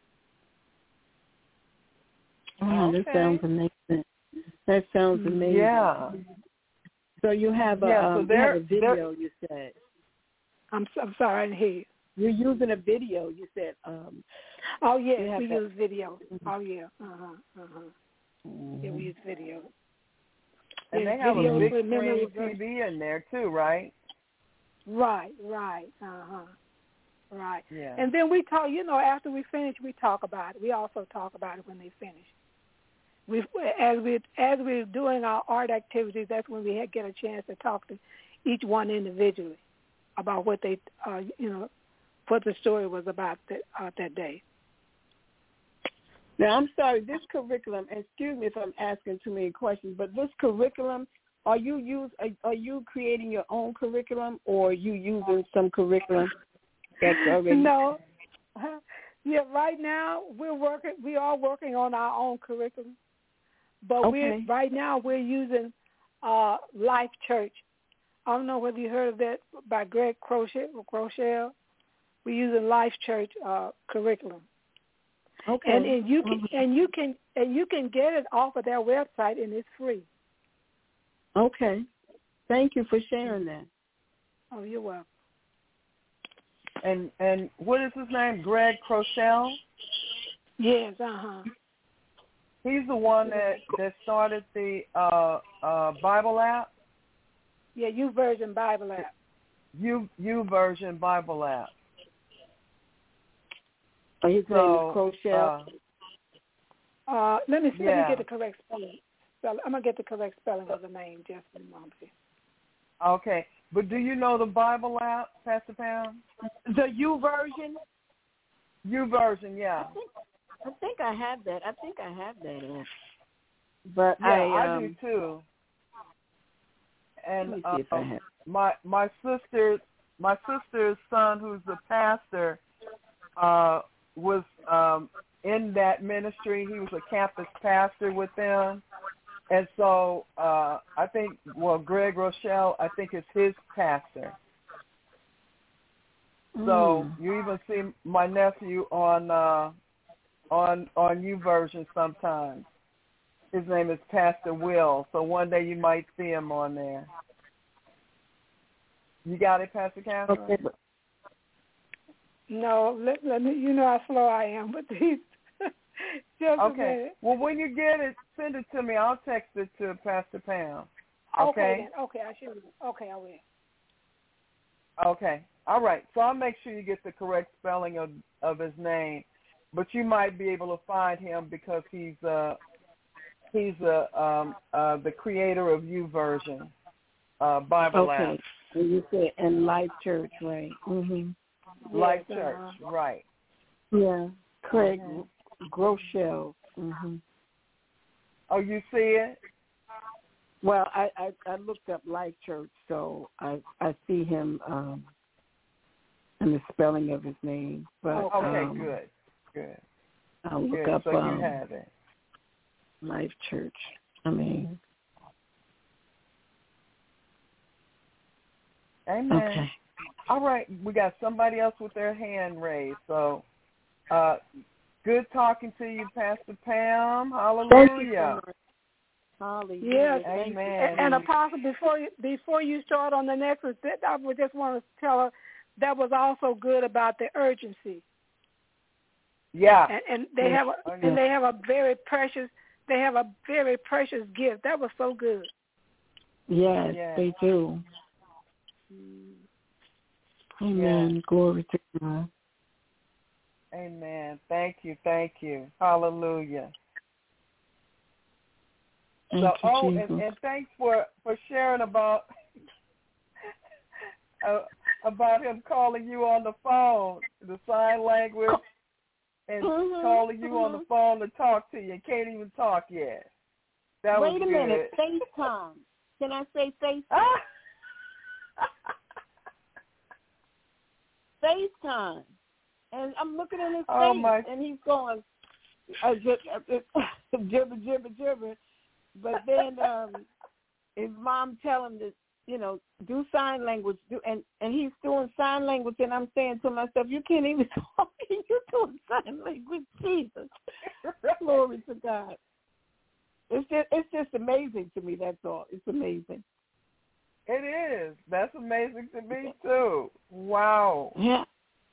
Oh, that sounds amazing. That sounds amazing. Yeah. So you have a, yeah, um, so you have a video, you said. I'm I'm sorry, I didn't hear you. You're using a video, you said. Um, oh, yeah, we that. use video. Oh, yeah. Uh-huh, uh-huh. Mm-hmm. Yeah, we use video. And yeah, they have a big screen T V in there, too, right? Right, right. Uh-huh. Right. Yeah. And then we talk, you know, after we finish, we talk about it. We also talk about it when they finish. We, as we as we're doing our art activities, that's when we get a chance to talk to each one individually about what they, uh, you know, what the story was about that, uh, that day. Now, I'm sorry, this curriculum, excuse me if I'm asking too many questions, but this curriculum, are you use are, are you creating your own curriculum, or are you using some curriculum that's already? No. Yeah, right now we're working. We are working on our own curriculum, but okay. we're right now we're using uh, Life Church. I don't know whether you heard of that by Greg Crochet. Crochelle. We're using Life Church uh, curriculum. Okay. And, and you can and you can and you can get it off of their website, and it's free. Okay. Thank you for sharing that. Oh, you're welcome. And and what is his name? Greg Crochelle? Yes. Uh huh. He's the one that, that started the uh, uh, Bible app. Yeah, YouVersion Bible app. U YouVersion Bible app. Oh, his so, name is Crochelle. Uh, uh, let me see. Yeah. Let me get the correct spelling. I'm gonna get the correct spelling of the name just a moment. Okay, but do you know the Bible app, Pastor Pam? The YouVersion. YouVersion, yeah. I think, I think I have that. I think I have that. In. But yeah, I, um, um, I do too. And let me see if I um, have. my my sister, my sister's son, who's the pastor, uh, was um, in that ministry. He was a campus pastor with them. And so uh, I think, well, Greg Rochelle, I think is his pastor. Mm. So you even see my nephew on uh, on on YouVersion sometimes. His name is Pastor Will. So one day you might see him on there. You got it, Pastor Catherine? Okay. No, let, let me. You know how slow I am with these. Just okay. Well, when you get it, send it to me. I'll text it to Pastor Pam. Okay. Okay. Then. Okay. I should. Okay. I will. Okay. All right. So I'll make sure you get the correct spelling of of his name, but you might be able to find him because he's uh he's uh, um uh the creator of YouVersion uh Bible okay. app. So you said and Life Church, right? Mhm. Life yes, Church, uh-huh. right? Yeah. Craig Mm-hmm. Groeschel. Mm-hmm. Oh, you see it? Well, I, I, I looked up Life Church, so I I see him um, and the spelling of his name. But okay, um, good, good. I'll look good. up So um, you have it. Life Church. I mean, amen. Okay. All right, we got somebody else with their hand raised. So, uh, good talking to you, Pastor Pam. Hallelujah. Thank you so much. Hallelujah. Yes, amen. And, and Apostle, before you before you start on the next one, I would just want to tell her that was also good about the urgency. Yeah. And, and they have a, and they have a very precious they have a very precious gift. That was so good. Yes, yes. they do. Amen. Yes. Glory to God. Amen. Thank you. Thank you. Hallelujah. Thank so, you, oh, Jesus. and, and thanks for, for sharing about uh, about him calling you on the phone, the sign language, and mm-hmm, calling you mm-hmm. on the phone to talk to you. Can't even talk yet. That Wait was a good. minute. FaceTime. Can I say FaceTime? FaceTime. And I'm looking at his oh face, my. and he's going, uh, jibber, jibber, jibber. But then um, his mom tell him to, you know, do sign language, do, and, and he's doing sign language, and I'm saying to myself, you can't even talk, you're doing sign language, Jesus. Glory to God. It's just, it's just amazing to me, that's all. It's amazing. It is. That's amazing to me, too. Wow. Yeah.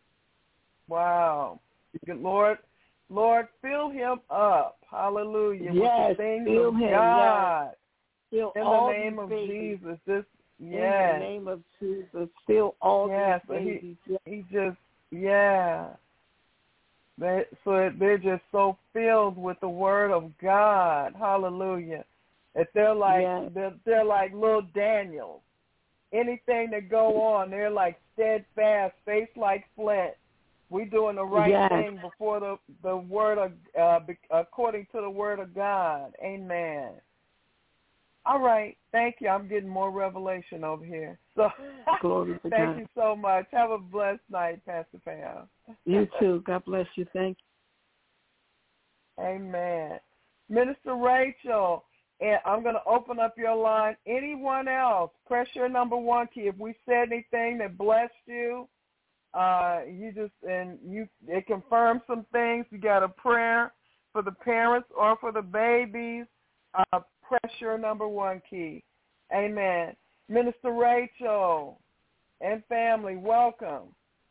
Wow. Good Lord, Lord, fill him up. Hallelujah. Yes, with the things fill of him, God. Yes. In all the name of babies. Jesus. This, yes. In the name of Jesus. Fill all yes, these babies. He, yes. he just, yeah. They, so they're just so filled with the word of God. Hallelujah. That they're like, yes. they're, they're like little Daniel. Anything that go on, they're like steadfast, face like flint. We doing the right yes. thing before the the word of uh, according to the word of God. Amen. All right, thank you. I'm getting more revelation over here. So Glory to thank God. you so much. Have a blessed night, Pastor Pam. You too. God bless you. Thank you. Amen. Minister Rachel, and I'm going to open up your line. Anyone else, press your number one key. If we said anything that blessed you, uh, you just and you it confirms some things. You got a prayer for the parents or for the babies. Uh, press your number one key. Amen. Minister Rachel and family, welcome.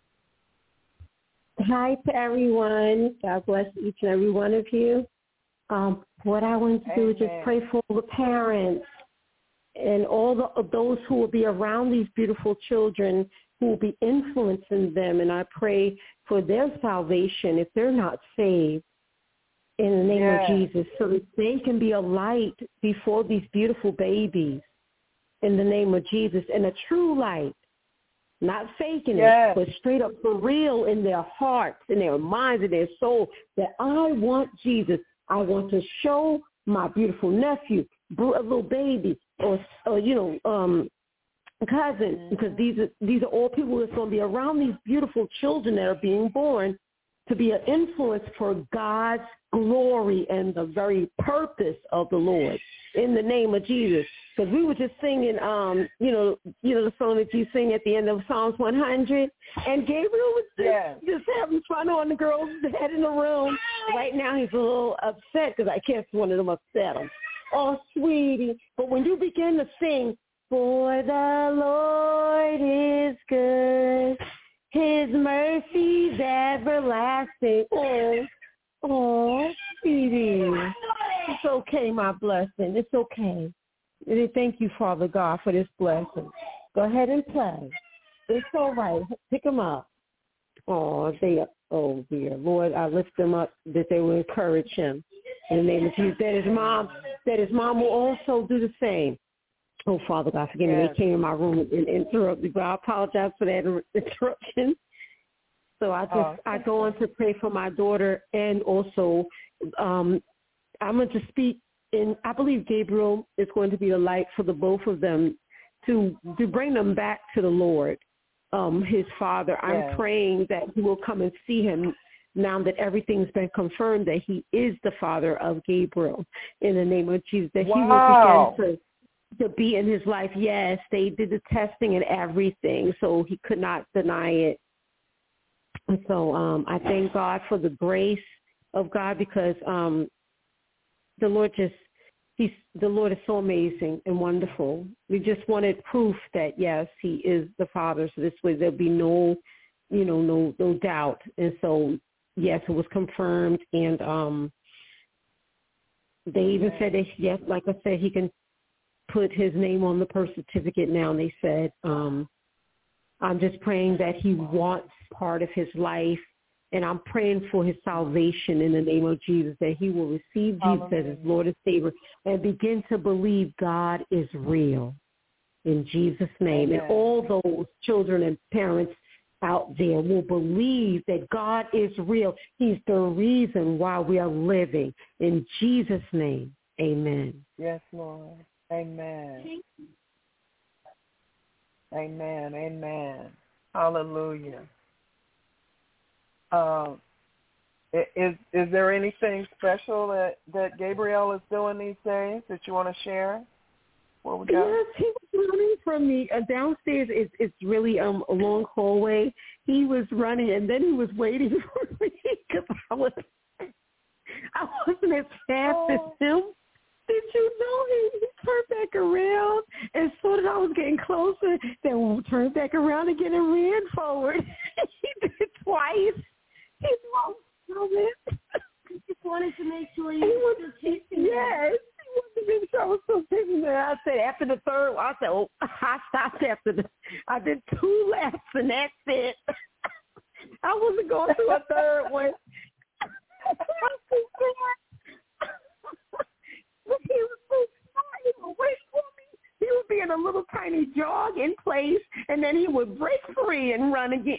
Hi to everyone. God bless each and every one of you. Um, what I want to do Amen. is just pray for the parents and all the, those who will be around these beautiful children who will be influencing them. And I pray for their salvation if they're not saved in the name yes. of Jesus, so that they can be a light before these beautiful babies in the name of Jesus, and a true light, not faking yes. it, but straight up for real in their hearts, in their minds, in their soul, that I want Jesus. I want to show my beautiful nephew, a little baby, or, or you know, um, cousin, because these are these are all people that's going to be around these beautiful children that are being born, to be an influence for God's glory and the very purpose of the Lord in the name of Jesus. Because we were just singing, um, you know, you know the song that you sing at the end of Psalms one hundred, and Gabriel was just, yes. just having fun on the girl's head in the room. Right now he's a little upset because I can't one of them upset him. Oh, sweetie. But when you begin to sing, for the Lord is good, his mercy's everlasting. Oh, oh, sweetie. It's okay, my blessing. It's okay. And thank you, Father God, for this blessing. Go ahead and play. It's all right. Pick them up. Oh, they, oh dear, Lord, I lift them up that they will encourage him in the name of Jesus. That his mom, that his mom will also do the same. Oh, Father God, forgive me. Yes. They came in my room and interrupted me, but I apologize for that interruption. So I just, oh, I go on to pray for my daughter, and also um, I'm going to speak, and I believe Gabriel is going to be a light for the both of them to to bring them back to the Lord, um, his father. I'm yes. praying that he will come and see him now that everything's been confirmed that he is the father of Gabriel, in the name of Jesus, that wow. he will begin to to be in his life. Yes, they did the testing and everything, so he could not deny it. And so um, I thank God for the grace of God, because um, the Lord just, he's, the Lord is so amazing and wonderful. We just wanted proof that, yes, he is the Father, so this way there'll be no, you know, no no doubt. And so, yes, it was confirmed, and um, they even said that, yes, like I said, he can put his name on the birth certificate now. And they said, um, I'm just praying that he wants part of his life. And I'm praying for his salvation in the name of Jesus, that he will receive Jesus as his Lord and Savior and begin to believe God is real in Jesus' name. Amen. And all those children and parents out there will believe that God is real. He's the reason why we are living. In Jesus' name, amen. Yes, Lord. Amen. Amen. Amen. Hallelujah. Uh, is is there anything special that, that Gabriel is doing these days that you want to share? What we got? Yes, he was running from me. Uh, downstairs is it's really um a long hallway. He was running, and then he was waiting for me because I was I wasn't as fast oh. as him. Did you know he, he turned back around and saw that I was getting closer, then turned back around again and ran forward. He did it twice. He won't know it. He just wanted to make sure you he were was, still chasing Yes. him. He wanted to make sure I was still chasing him. I said after the third, I said, oh, I stopped after the, I did two laps and that's it. I wasn't going through a third one. He was so smart. He would wait for me. He would be in a little tiny jog in place, and then he would break free and run again.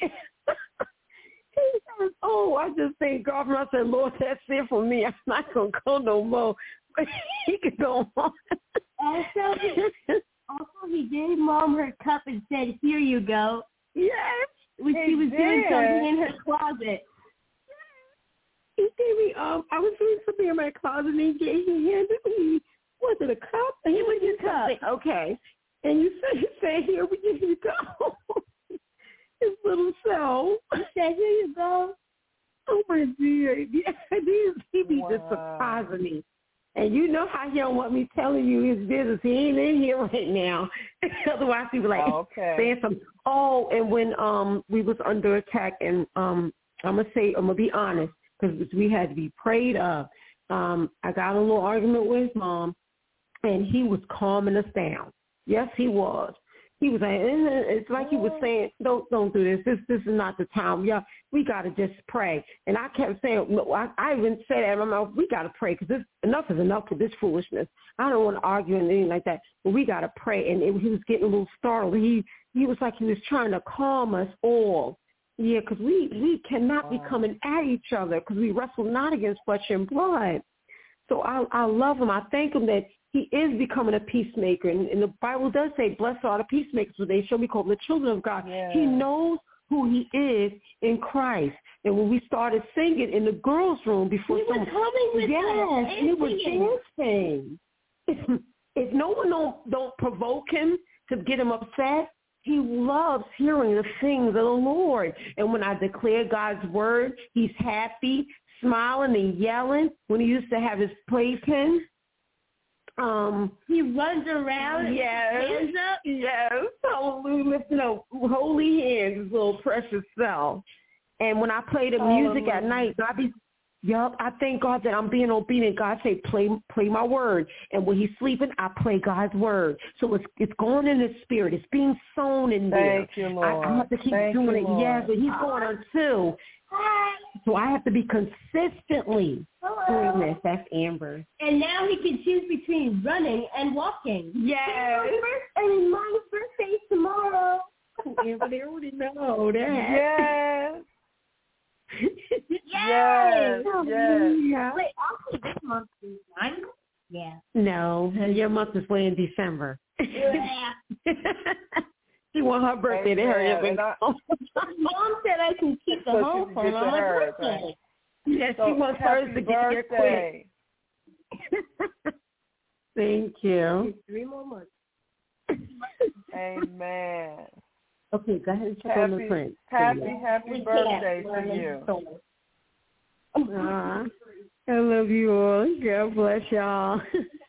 He said, oh, I just thank God for him. I said, Lord, that's it for me. I'm not going to go no more. But he could go on. Also, he, also, he gave Mom her cup and said, here you go. Yes. When she was did. doing something in her closet. He gave me, um, I was doing something in my closet, and he, gave, he handed me, was it a cup? And he was your cup. Okay. And you said, you said, here we you go. His little self. He said, here you go. Oh, my dear. Yeah, he, he be Wow. just surprising me. And you know how he don't want me telling you his business. He ain't in here right now. Otherwise, he be like oh, okay. saying something. Oh, and when um we was under attack, and um I'm going to say, I'm going to be honest, because we had to be prayed up. Um, I got in a little argument with his mom, and he was calming us down. Yes, he was. He was like, it's like he was saying, don't don't do this. This this is not the time. Yeah, we got to just pray. And I kept saying, I, I even said that in my mouth, we got to pray because this enough is enough of this foolishness. I don't want to argue and anything like that, but we got to pray. And it, he was getting a little startled. He he was like he was trying to calm us all. Yeah, because we, we cannot be coming at each other because we wrestle not against flesh and blood. So I I love him. I thank him that he is becoming a peacemaker. And, and the Bible does say, blessed are the peacemakers, for they shall be called the children of God. Yeah. He knows who he is in Christ. And when we started singing in the girls' room before, he was someone, humming with yes, us. he was dancing. If, if no one don't, don't provoke him to get him upset, he loves hearing the things of the Lord. And when I declare God's word, he's happy, smiling and yelling. When he used to have his playpen, um, he runs around. Yes, hands up. Yes, hallelujah, lifting up holy hands, his little precious self. And when I play the music Hallelujah. at night, God be, yup, I thank God that I'm being obedient. God say, play play my word. And when he's sleeping, I play God's word. So it's it's going in his spirit. It's being sown in there. Thank you, Lord. I, I have to keep Thank doing you, it. Lord. Yes, and he's going on too. So I have to be consistently Hello. doing this. That's Amber. And now he can choose between running and walking. Yes. And Mom's birthday is tomorrow. Amber, they already know that. Yes. Yes. Yes. Yes. Yeah. Wait, also this month is nine? Yeah. No, your month is way in December. Yeah. She want her birthday to hurry up and I, Mom said I can keep the So whole she can phone get to on my hers, birthday. right? Yes, so she wants happy hers to get here quick. birthday. Thank you. Three more months. Amen. Okay, go ahead and check Happy, on the print. happy, happy We birthday can't. to you. Uh, I love you all. God bless y'all.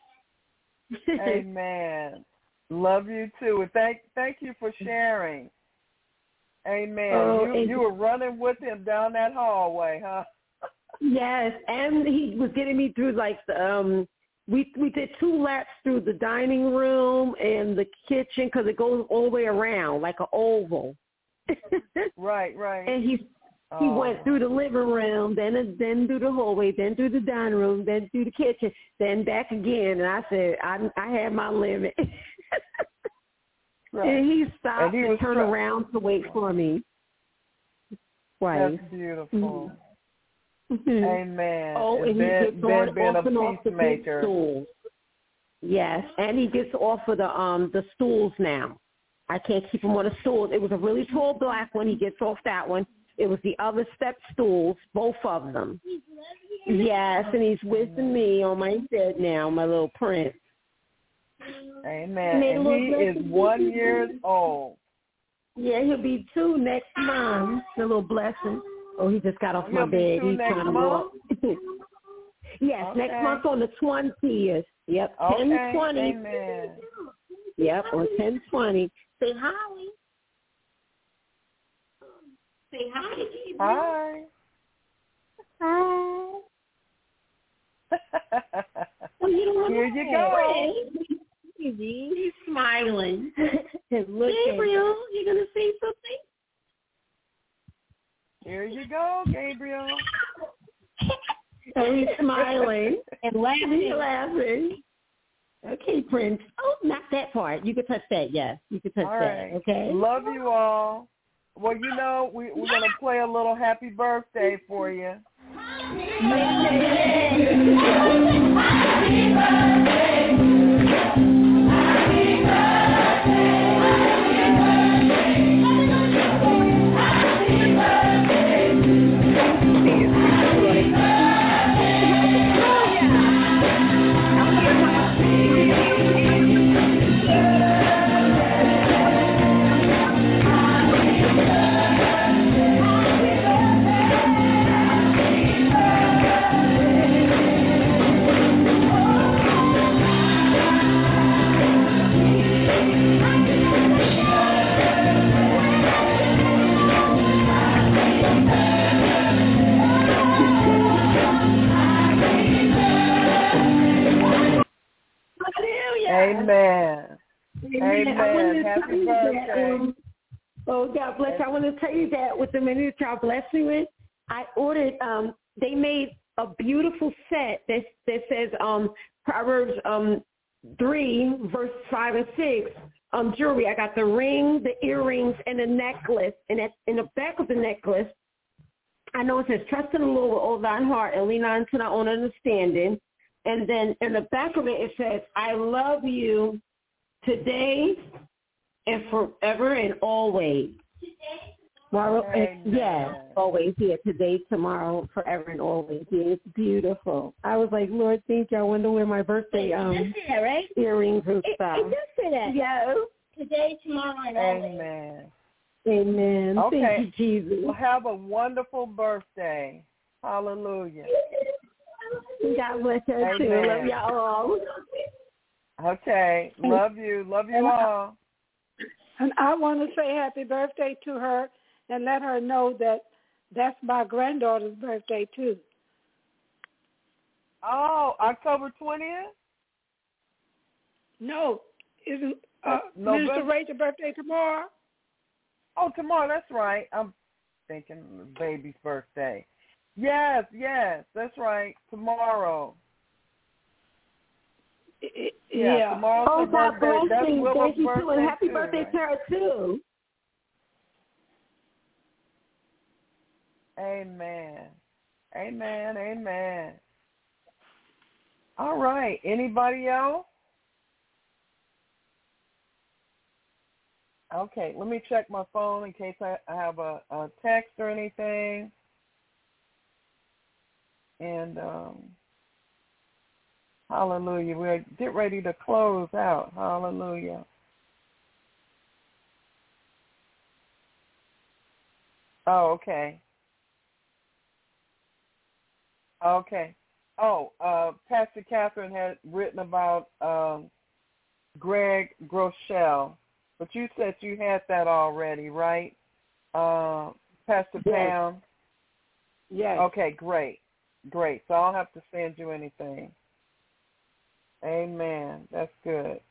Amen. Love you too. And thank thank you for sharing. Amen. Oh, you you were running with him down that hallway, huh? Yes, and he was getting me through like the, um we we did two laps through the dining room and the kitchen because it goes all the way around like an oval. Right, right. And he oh. he went through the living room, then then through the hallway, then through the dining room, then through the kitchen, then back again. And I said, I I had my limit. Right. And he stopped and, he and turned tra- around to wait for me. Twice. That's beautiful. Mm-hmm. Amen. Oh, and, and he Ben, gets Ben on being off a and off the big stools. Yes, and he gets off of the um the stools now. I can't keep him on the stools. It was a really tall black one. He gets off that one. It was the other step stools, both of them. Yes, and he's with me on my bed now, my little prince. Amen. And he is one years old. Yeah, he'll be two next month. A little blessing. Oh, he just got off he'll my bed. He's trying to walk. Yes, okay. Next month on the twentieth. Yep, okay. ten twenty. Amen. Yep, on ten twenty. Say hi. Say hi. Hi. Hi. Well, you don't Here you go. He's smiling. Gabriel, you gonna say something? Here you go, Gabriel. So he's smiling and laughing. He's laughing. Okay, Prince. Oh, not that part. You can touch that. Yes, you can touch all right. that. Okay. Love you all. Well, you know, we, we're gonna play a little happy birthday for you. Happy Amen. Amen. Amen. Happy birthday. That, um, oh, God bless you. I want to tell you that with the menu that y'all bless me with, I ordered, um, they made a beautiful set that, that says um, Proverbs um, three, verse five and six, um, jewelry. I got the ring, the earrings, and the necklace. And at, in the back of the necklace, I know it says, trust in the Lord with all thine heart and lean not into thy own understanding. And then in the back of it, it says, I love you today and forever and always. Tomorrow, yes, always. Yeah, today, tomorrow, forever and always. Yeah, it's beautiful. I was like, Lord, thank you. I wonder where my birthday um it does say that, right? earrings and it, stuff. It does say that. Yes. Today, tomorrow, and always. Amen. Amen. Okay. Thank you, Jesus. Well, have a wonderful birthday. Hallelujah. God bless you Amen. too. Love y'all all. Okay. Love you. Love you all. And I want to say happy birthday to her and let her know that that's my granddaughter's birthday, too. Oh, October twentieth? No, isn't uh, Minister Rachel's birthday tomorrow? Oh, tomorrow, that's right. I'm thinking the baby's birthday. Yes, yes, that's right. Tomorrow. It, yeah, yeah. tomorrow's Oh, her God birthday. bless That's you. Willow's Thank you, birthday, too. And happy too, birthday right? to her, too. Amen. Amen. Amen. All right. Anybody else? Okay, let me check my phone in case I, I have a, a text or anything. And um, hallelujah. We're get ready to close out. Hallelujah. Oh, okay. Okay. Oh, uh, Pastor Catherine had written about um, Greg Groeschel, but you said you had that already, right, uh, Pastor Yes. Pam? Yes. Okay, great. Great. So I don't have to send you anything. Amen. That's good.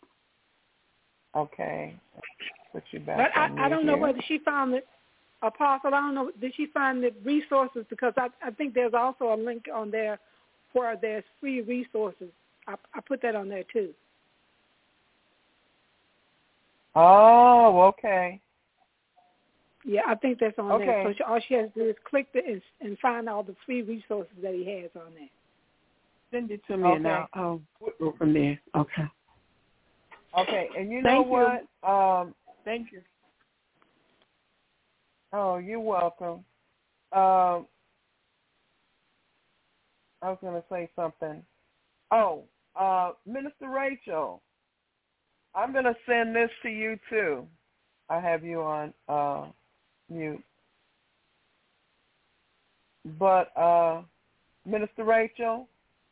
Okay. Put you back But on I, I don't know here. whether she found it, Apostle, I don't know, did she find the resources? Because I, I think there's also a link on there where there's free resources. I, I put that on there too. Oh, okay. Yeah, I think that's on Okay. there. So she, all she has to do is click it and, and find all the free resources that he has on there. Send it to me Okay. and I'll, I'll go from there. Okay. Okay, and you know Thank what? You. Um, Thank you. Oh, you're welcome. Um, I was going to say something. Oh, uh, Minister Rachel, I'm going to send this to you too. I have you on uh, mute. But uh, Minister Rachel,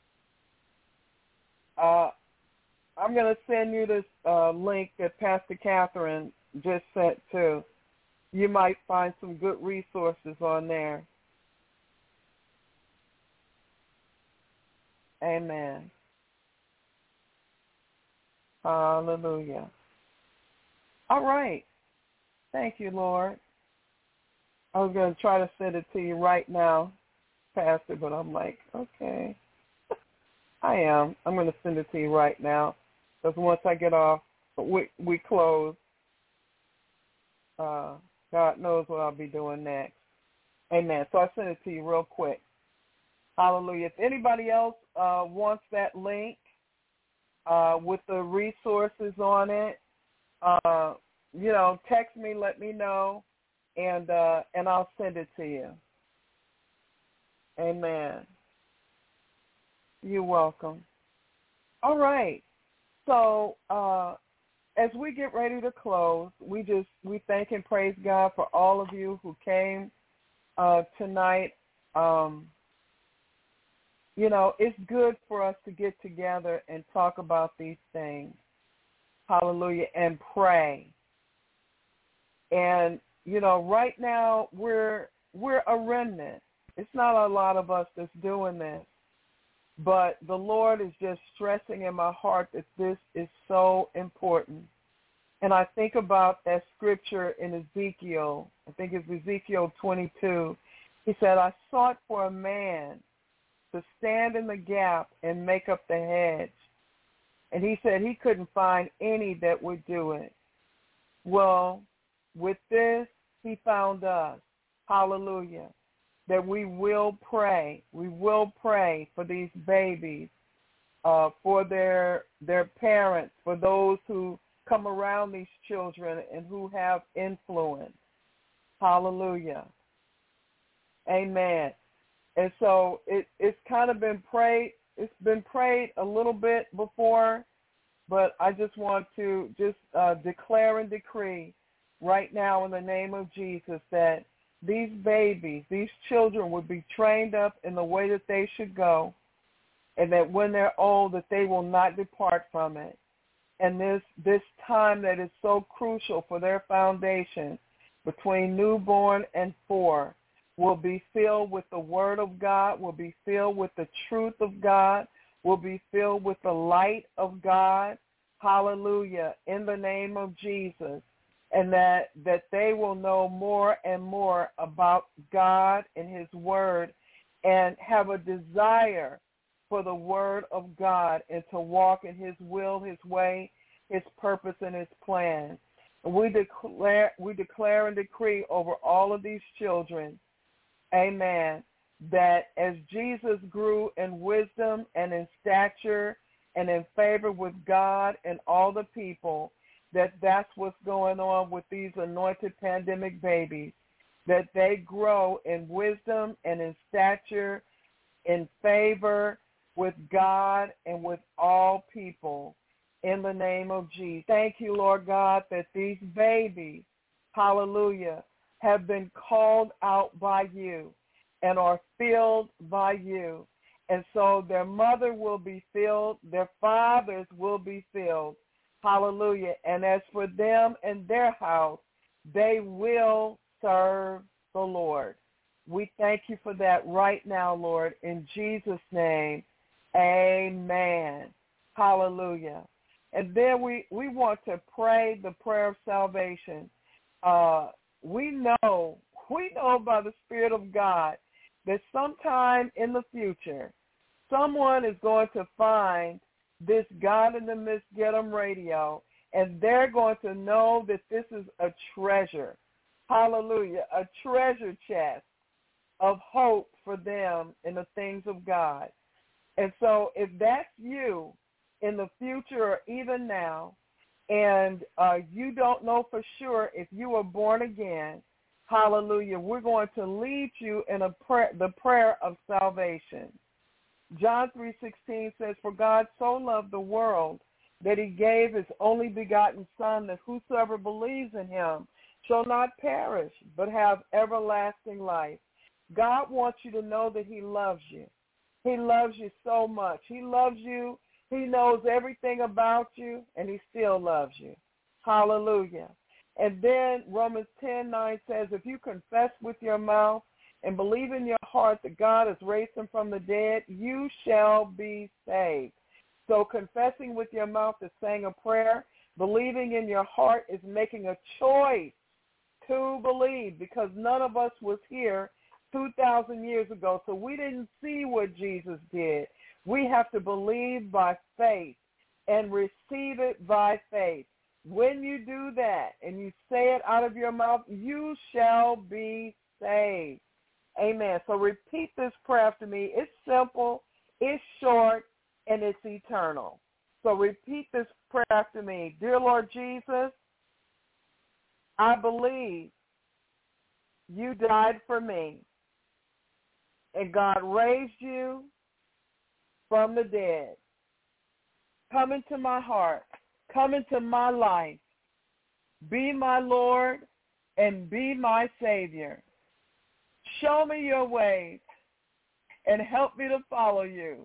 uh, I'm going to send you this uh, link that Pastor Catherine just sent too. You might find some good resources on there. Amen. Hallelujah. All right. Thank you, Lord. I was going to try to send it to you right now, Pastor, but I'm like, okay. I am. I'm going to send it to you right now because once I get off, we, we close. Uh, God knows what I'll be doing next. Amen. So I sent it to you real quick. Hallelujah. If anybody else uh, wants that link uh, with the resources on it, uh, you know, text me, let me know, and uh, and I'll send it to you. Amen. You're welcome. All right. So uh, as we get ready to close, we just we thank and praise God for all of you who came uh, tonight. Um, you know, it's good for us to get together and talk about these things. Hallelujah, and pray. And you know, right now we're we're a remnant. It's not a lot of us that's doing this. But the Lord is just stressing in my heart that this is so important. And I think about that scripture in Ezekiel. I think it's Ezekiel twenty-two. He said, I sought for a man to stand in the gap and make up the hedge. And he said he couldn't find any that would do it. Well, with this, he found us. Hallelujah. That we will pray. We will pray for these babies, uh, for their their parents, for those who come around these children and who have influence. Hallelujah. Amen. And so it, it's kind of been prayed. It's been prayed a little bit before, but I just want to just uh, declare and decree right now in the name of Jesus that these babies, these children would be trained up in the way that they should go, and that when they're old that they will not depart from it. And this this time that is so crucial for their foundation between newborn and four will be filled with the Word of God, will be filled with the truth of God, will be filled with the light of God. Hallelujah, in the name of Jesus. And that, that they will know more and more about God and his Word and have a desire for the Word of God and to walk in his will, his way, his purpose, and his plan. And we declare, we declare and decree over all of these children, amen, that as Jesus grew in wisdom and in stature and in favor with God and all the people, that that's what's going on with these anointed pandemic babies, that they grow in wisdom and in stature, in favor with God and with all people in the name of Jesus. Thank you, Lord God, that these babies, hallelujah, have been called out by you and are filled by you. And so their mother will be filled, their fathers will be filled. Hallelujah. And as for them and their house, they will serve the Lord. We thank you for that right now, Lord, in Jesus' name. Amen. Hallelujah. And then we, we want to pray the prayer of salvation. Uh, we know, we know by the Spirit of God that sometime in the future, someone is going to find this God in the Midst Get 'em radio, and they're going to know that this is a treasure. Hallelujah. A treasure chest of hope for them in the things of God. And so if that's you in the future or even now, and uh, you don't know for sure if you are born again, hallelujah, we're going to lead you in a prayer, the prayer of salvation. John three sixteen says, "For God so loved the world that he gave his only begotten Son, that whosoever believes in him shall not perish, but have everlasting life." God wants you to know that he loves you. He loves you so much. He loves you. He knows everything about you, and he still loves you. Hallelujah. And then Romans ten nine says, "If you confess with your mouth and believe in your heart that God has raised him from the dead, you shall be saved." So confessing with your mouth is saying a prayer. Believing in your heart is making a choice to believe, because none of us was here two thousand years ago, so we didn't see what Jesus did. We have to believe by faith and receive it by faith. When you do that and you say it out of your mouth, you shall be saved. Amen. So repeat this prayer after me. It's simple, it's short, and it's eternal. So repeat this prayer after me. Dear Lord Jesus, I believe you died for me, and God raised you from the dead. Come into my heart. Come into my life. Be my Lord and be my Savior. Show me your ways and help me to follow you.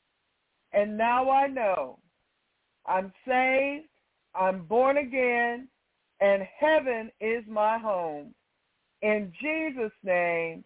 And now I know I'm saved, I'm born again, and heaven is my home. In Jesus' name,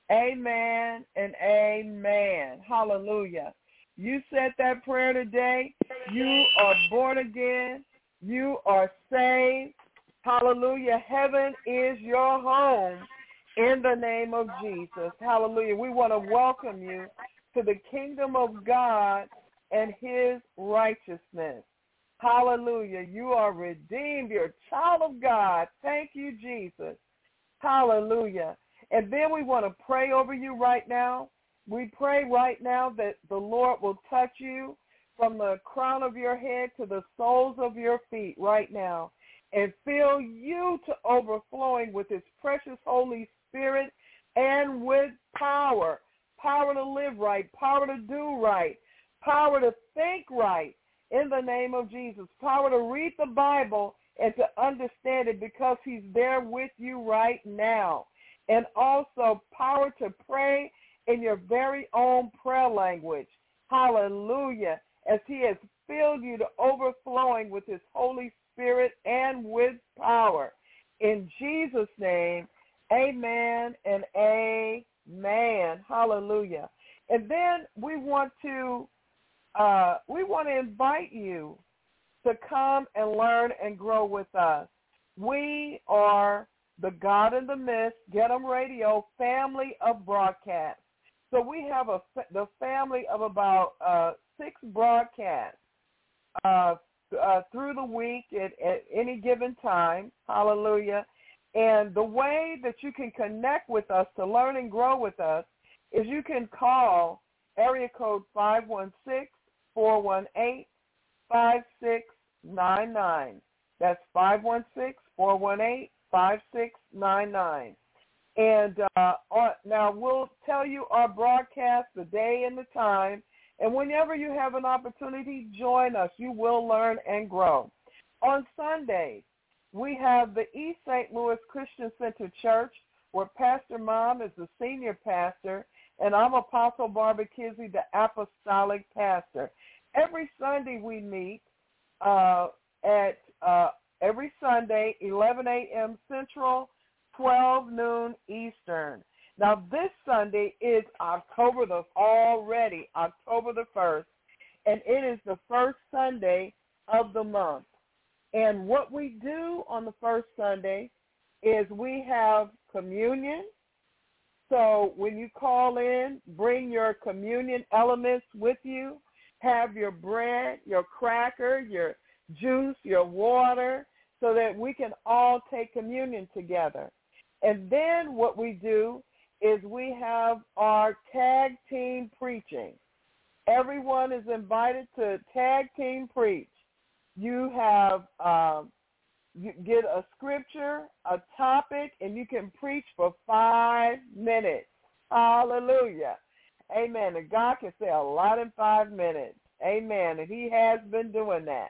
amen and amen. Hallelujah. You said that prayer today. You are born again. You are saved. Hallelujah. Heaven is your home in the name of Jesus. Hallelujah. We want to welcome you to the kingdom of God and his righteousness. Hallelujah. You are redeemed. You're a child of God. Thank you, Jesus. Hallelujah. And then we want to pray over you right now. We pray right now that the Lord will touch you from the crown of your head to the soles of your feet right now and fill you to overflowing with his precious Holy Spirit and with power, power to live right, power to do right, power to think right in the name of Jesus, power to read the Bible and to understand it because he's there with you right now, and also power to pray in your very own prayer language. Hallelujah. As he has filled you to overflowing with his Holy Spirit and with power. In Jesus' name, amen and amen. Hallelujah. And then we want to uh, we want to invite you to come and learn and grow with us. We are the God in the Midst, Get 'em Radio family of broadcasts. So we have a the family of about uh, six broadcasts uh, uh, through the week at, at any given time. Hallelujah. And the way that you can connect with us to learn and grow with us is you can call area code five one six, four one eight, five six nine nine. That's five one six, four one eight, five six nine nine. And uh, now we'll tell you our broadcast, the day and the time, and whenever you have an opportunity, join us. You will learn and grow. On Sundays, we have the East Saint Louis Christian Center Church, where Pastor Mom is the senior pastor, and I'm Apostle Barbara Kizzy, the apostolic pastor. Every Sunday we meet uh, at uh, every Sunday, eleven a.m. Central, twelve noon Eastern. Now, this Sunday is October the already October the first, and it is the first Sunday of the month. And what we do on the first Sunday is we have communion. So when you call in, bring your communion elements with you. Have your bread, your cracker, your juice, your water, so that we can all take communion together. And then what we do is we have our tag team preaching. Everyone is invited to tag team preach. You have um, you get a scripture, a topic, and you can preach for five minutes. Hallelujah. Amen. And God can say a lot in five minutes. Amen. And he has been doing that.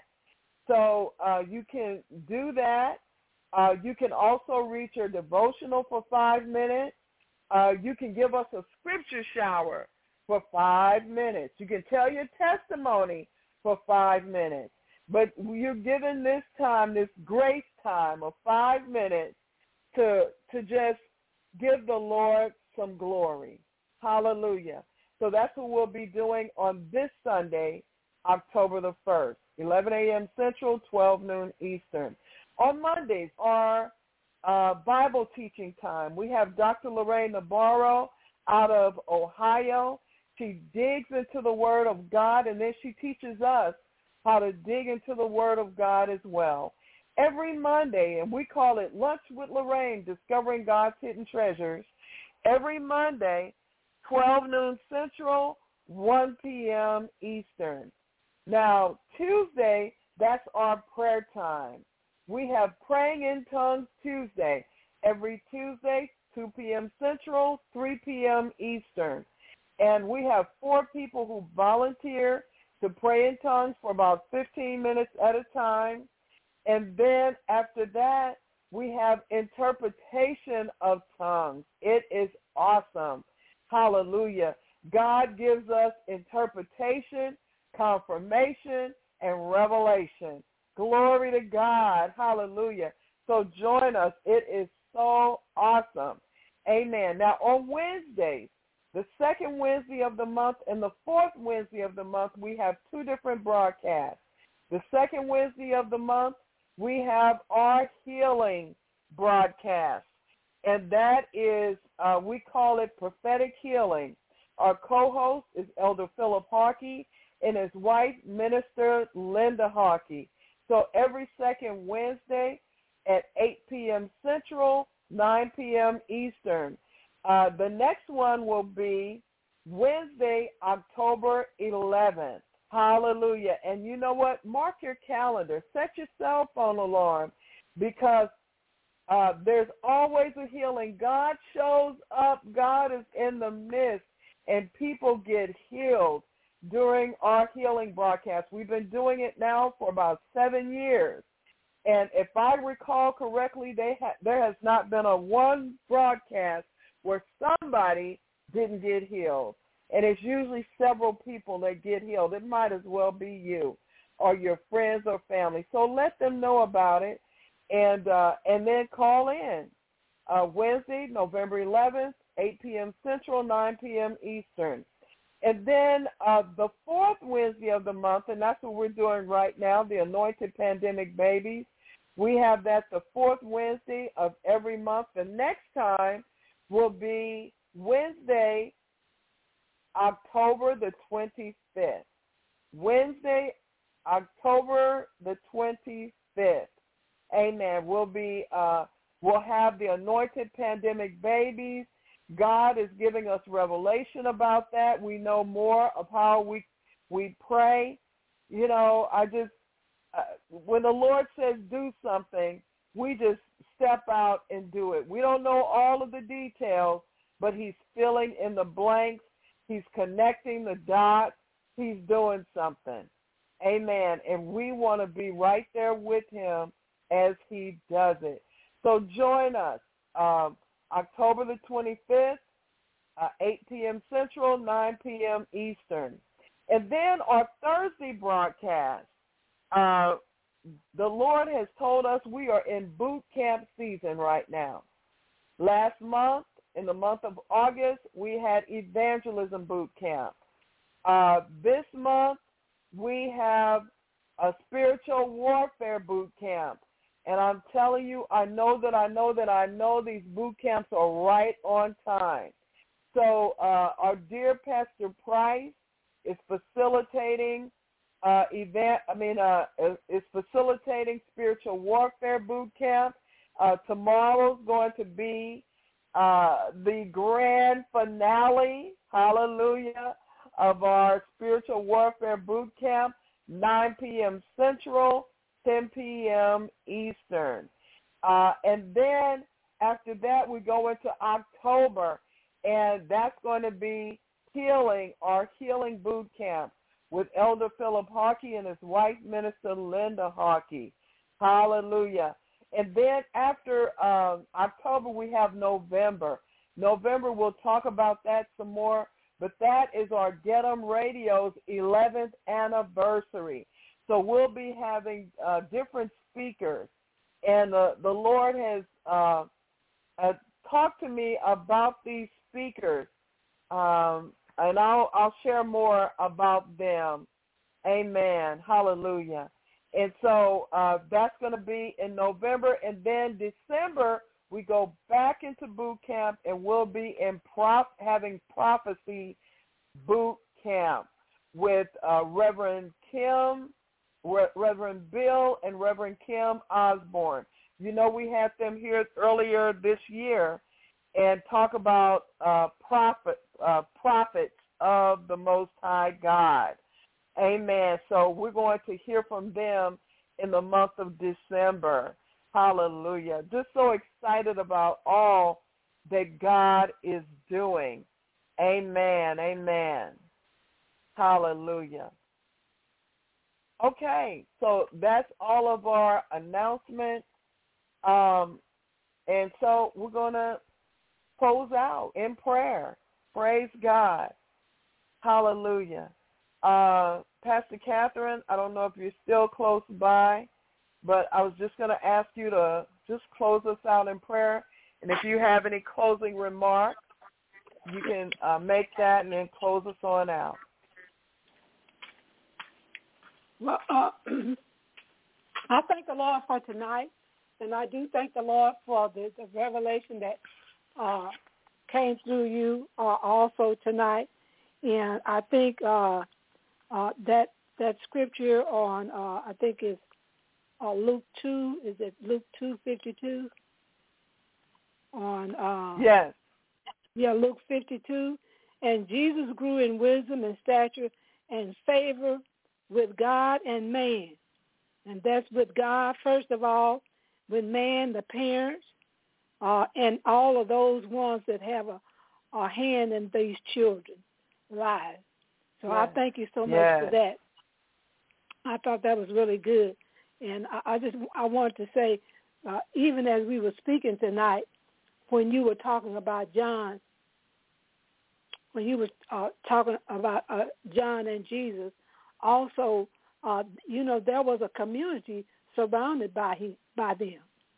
So uh, you can do that. Uh, you can also read your devotional for five minutes. Uh, you can give us a scripture shower for five minutes. You can tell your testimony for five minutes. But you're given this time, this grace time of five minutes to to just give the Lord some glory. Hallelujah. So that's what we'll be doing on this Sunday, October the first, eleven a.m. Central, twelve noon Eastern. On Mondays, our uh, Bible teaching time, we have Doctor Lorraine Navarro out of Ohio. She digs into the Word of God, and then she teaches us how to dig into the Word of God as well. Every Monday, and we call it Lunch with Lorraine, Discovering God's Hidden Treasures, every Monday, twelve noon Central, one p.m. Eastern. Now, Tuesday, that's our prayer time. We have Praying in Tongues Tuesday, every Tuesday, two p.m. Central, three p.m. Eastern. And we have four people who volunteer to pray in tongues for about fifteen minutes at a time. And then after that, we have interpretation of tongues. It is awesome. Hallelujah. God gives us interpretation, confirmation, and revelation. Glory to God. Hallelujah. So join us. It is so awesome. Amen. Now on Wednesdays, the second Wednesday of the month and the fourth Wednesday of the month, we have two different broadcasts. The second Wednesday of the month, we have our healing broadcast, and that is, uh, we call it Prophetic Healing. Our co-host is Elder Philip Harkey and his wife, Minister Linda Harkey. So every second Wednesday at eight p.m. Central, nine p.m. Eastern. Uh, the next one will be Wednesday, October eleventh. Hallelujah. And you know what? Mark your calendar. Set your cell phone alarm, because uh, there's always a healing. God shows up. God is in the midst, and people get healed during our healing broadcast. We've been doing it now for about seven years. And if I recall correctly, they ha- there has not been a one broadcast where somebody didn't get healed. And it's usually several people that get healed. It might as well be you or your friends or family. So let them know about it, and uh, and then call in. Uh, Wednesday, November eleventh, eight p.m. Central, nine p.m. Eastern. And then uh, the fourth Wednesday of the month, and that's what we're doing right now, the Anointed Pandemic Babies. We have that the fourth Wednesday of every month. The next time will be Wednesday, October the twenty-fifth. Wednesday, October the twenty-fifth. Amen. We'll be uh, we'll have the Anointed Pandemic Babies. God is giving us revelation about that. We know more of how we we pray. You know, I just uh, when the Lord says do something, we just step out and do it. We don't know all of the details, but he's filling in the blanks. He's connecting the dots. He's doing something. Amen. And we want to be right there with him as he does it. So join us um, October the twenty-fifth, uh, eight p.m. Central, nine p.m. Eastern. And then our Thursday broadcast, uh, the Lord has told us we are in boot camp season right now. Last month, in the month of August, we had evangelism boot camp. Uh, this month, we have a spiritual warfare boot camp. And I'm telling you, I know that I know that I know these boot camps are right on time. So uh, our dear Pastor Price is facilitating uh, event. I mean, uh, is facilitating spiritual warfare boot camp. Uh, tomorrow's going to be uh, the grand finale. Hallelujah. Of our spiritual warfare boot camp, nine p.m. Central, ten p.m. Eastern. Uh, and then after that, we go into October, and that's going to be healing, our healing boot camp with Elder Philip Hawkey and his wife, Minister Linda Hawkey. Hallelujah. And then after um, October, we have November. November, we'll talk about that some more. But that is our Get 'em Radio's eleventh anniversary. So we'll be having uh, different speakers. And uh, the Lord has uh, uh, talked to me about these speakers. Um, and I'll, I'll share more about them. Amen. Hallelujah. And so uh, that's going to be in November. And then December, we go back into boot camp, and we'll be in prof- having prophecy boot camp with uh, Reverend Kim, Re- Reverend Bill, and Reverend Kim Osborne. You know, we had them here earlier this year and talk about uh, prophet, uh, prophets of the Most High God. Amen. So we're going to hear from them in the month of December. Hallelujah. Just so excited about all that God is doing. Amen. Amen. Hallelujah. Okay, so that's all of our announcements. Um, and so we're going to close out in prayer. Praise God. Hallelujah. Uh, Pastor Catherine, I don't know if you're still close by, but I was just going to ask you to just close us out in prayer. And if you have any closing remarks, you can uh, make that and then close us on out. Well, uh, I thank the Lord for tonight, and I do thank the Lord for the, the revelation that uh, came through you uh, also tonight. And I think uh, uh, that that scripture on, uh, I think is uh, Luke two, is it Luke two fifty-two? On uh, Yes. Yeah, Luke fifty-two. And Jesus grew in wisdom and stature and favor with God and man. And that's with God, first of all, with man, the parents, uh, and all of those ones that have a, a hand in these children's lives. So yes. I thank you so much yes. for that. I thought that was really good. And I, I just I wanted to say, uh, even as we were speaking tonight, when you were talking about John, when you were uh, talking about uh, John and Jesus, also, uh, you know, there was a community surrounded by he, by them.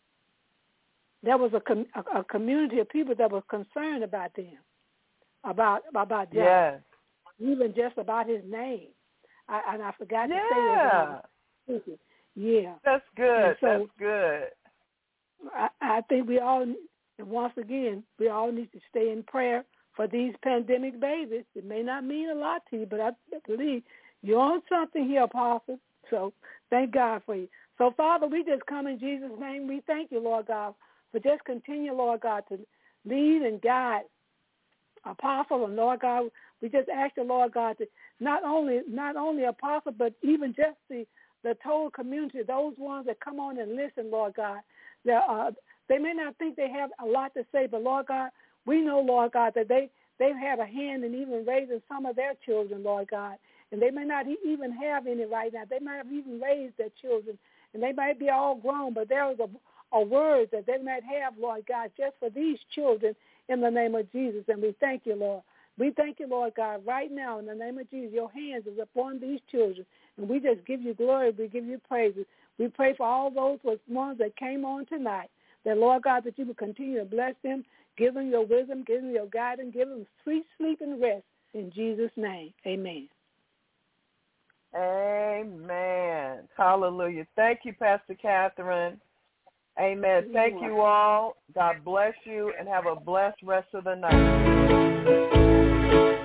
There was a, com- a, a community of people that were concerned about them, about about John, yes. even just about his name. I, and I forgot yeah. to say it. Yeah, that's good. So, that's good. I, I think we all, and once again, we all need to stay in prayer for these pandemic babies. It may not mean a lot to you, but I believe you're on something here, Apostle. So thank God for you. So, Father, we just come in Jesus' name. We thank you, Lord God, for just continue, Lord God, to lead and guide Apostle. And, Lord God, we just ask you, Lord God, to not only not only Apostle, but even just the, the total community, those ones that come on and listen, Lord God. Uh, they may not think they have a lot to say, but, Lord God, we know, Lord God, that they, they've had a hand in even raising some of their children, Lord God. And they may not even have any right now. They might have even raised their children, and they might be all grown, but there is a, a word that they might have, Lord God, just for these children in the name of Jesus. And we thank you, Lord. We thank you, Lord God, right now in the name of Jesus. Your hands is upon these children, and we just give you glory. We give you praises. We pray for all those ones that came on tonight, that, Lord God, that you will continue to bless them, give them your wisdom, give them your guidance, give them sweet sleep and rest in Jesus' name. Amen. Amen. Hallelujah. Thank you, Pastor Catherine. Amen. Thank you all. God bless you and have a blessed rest of the night.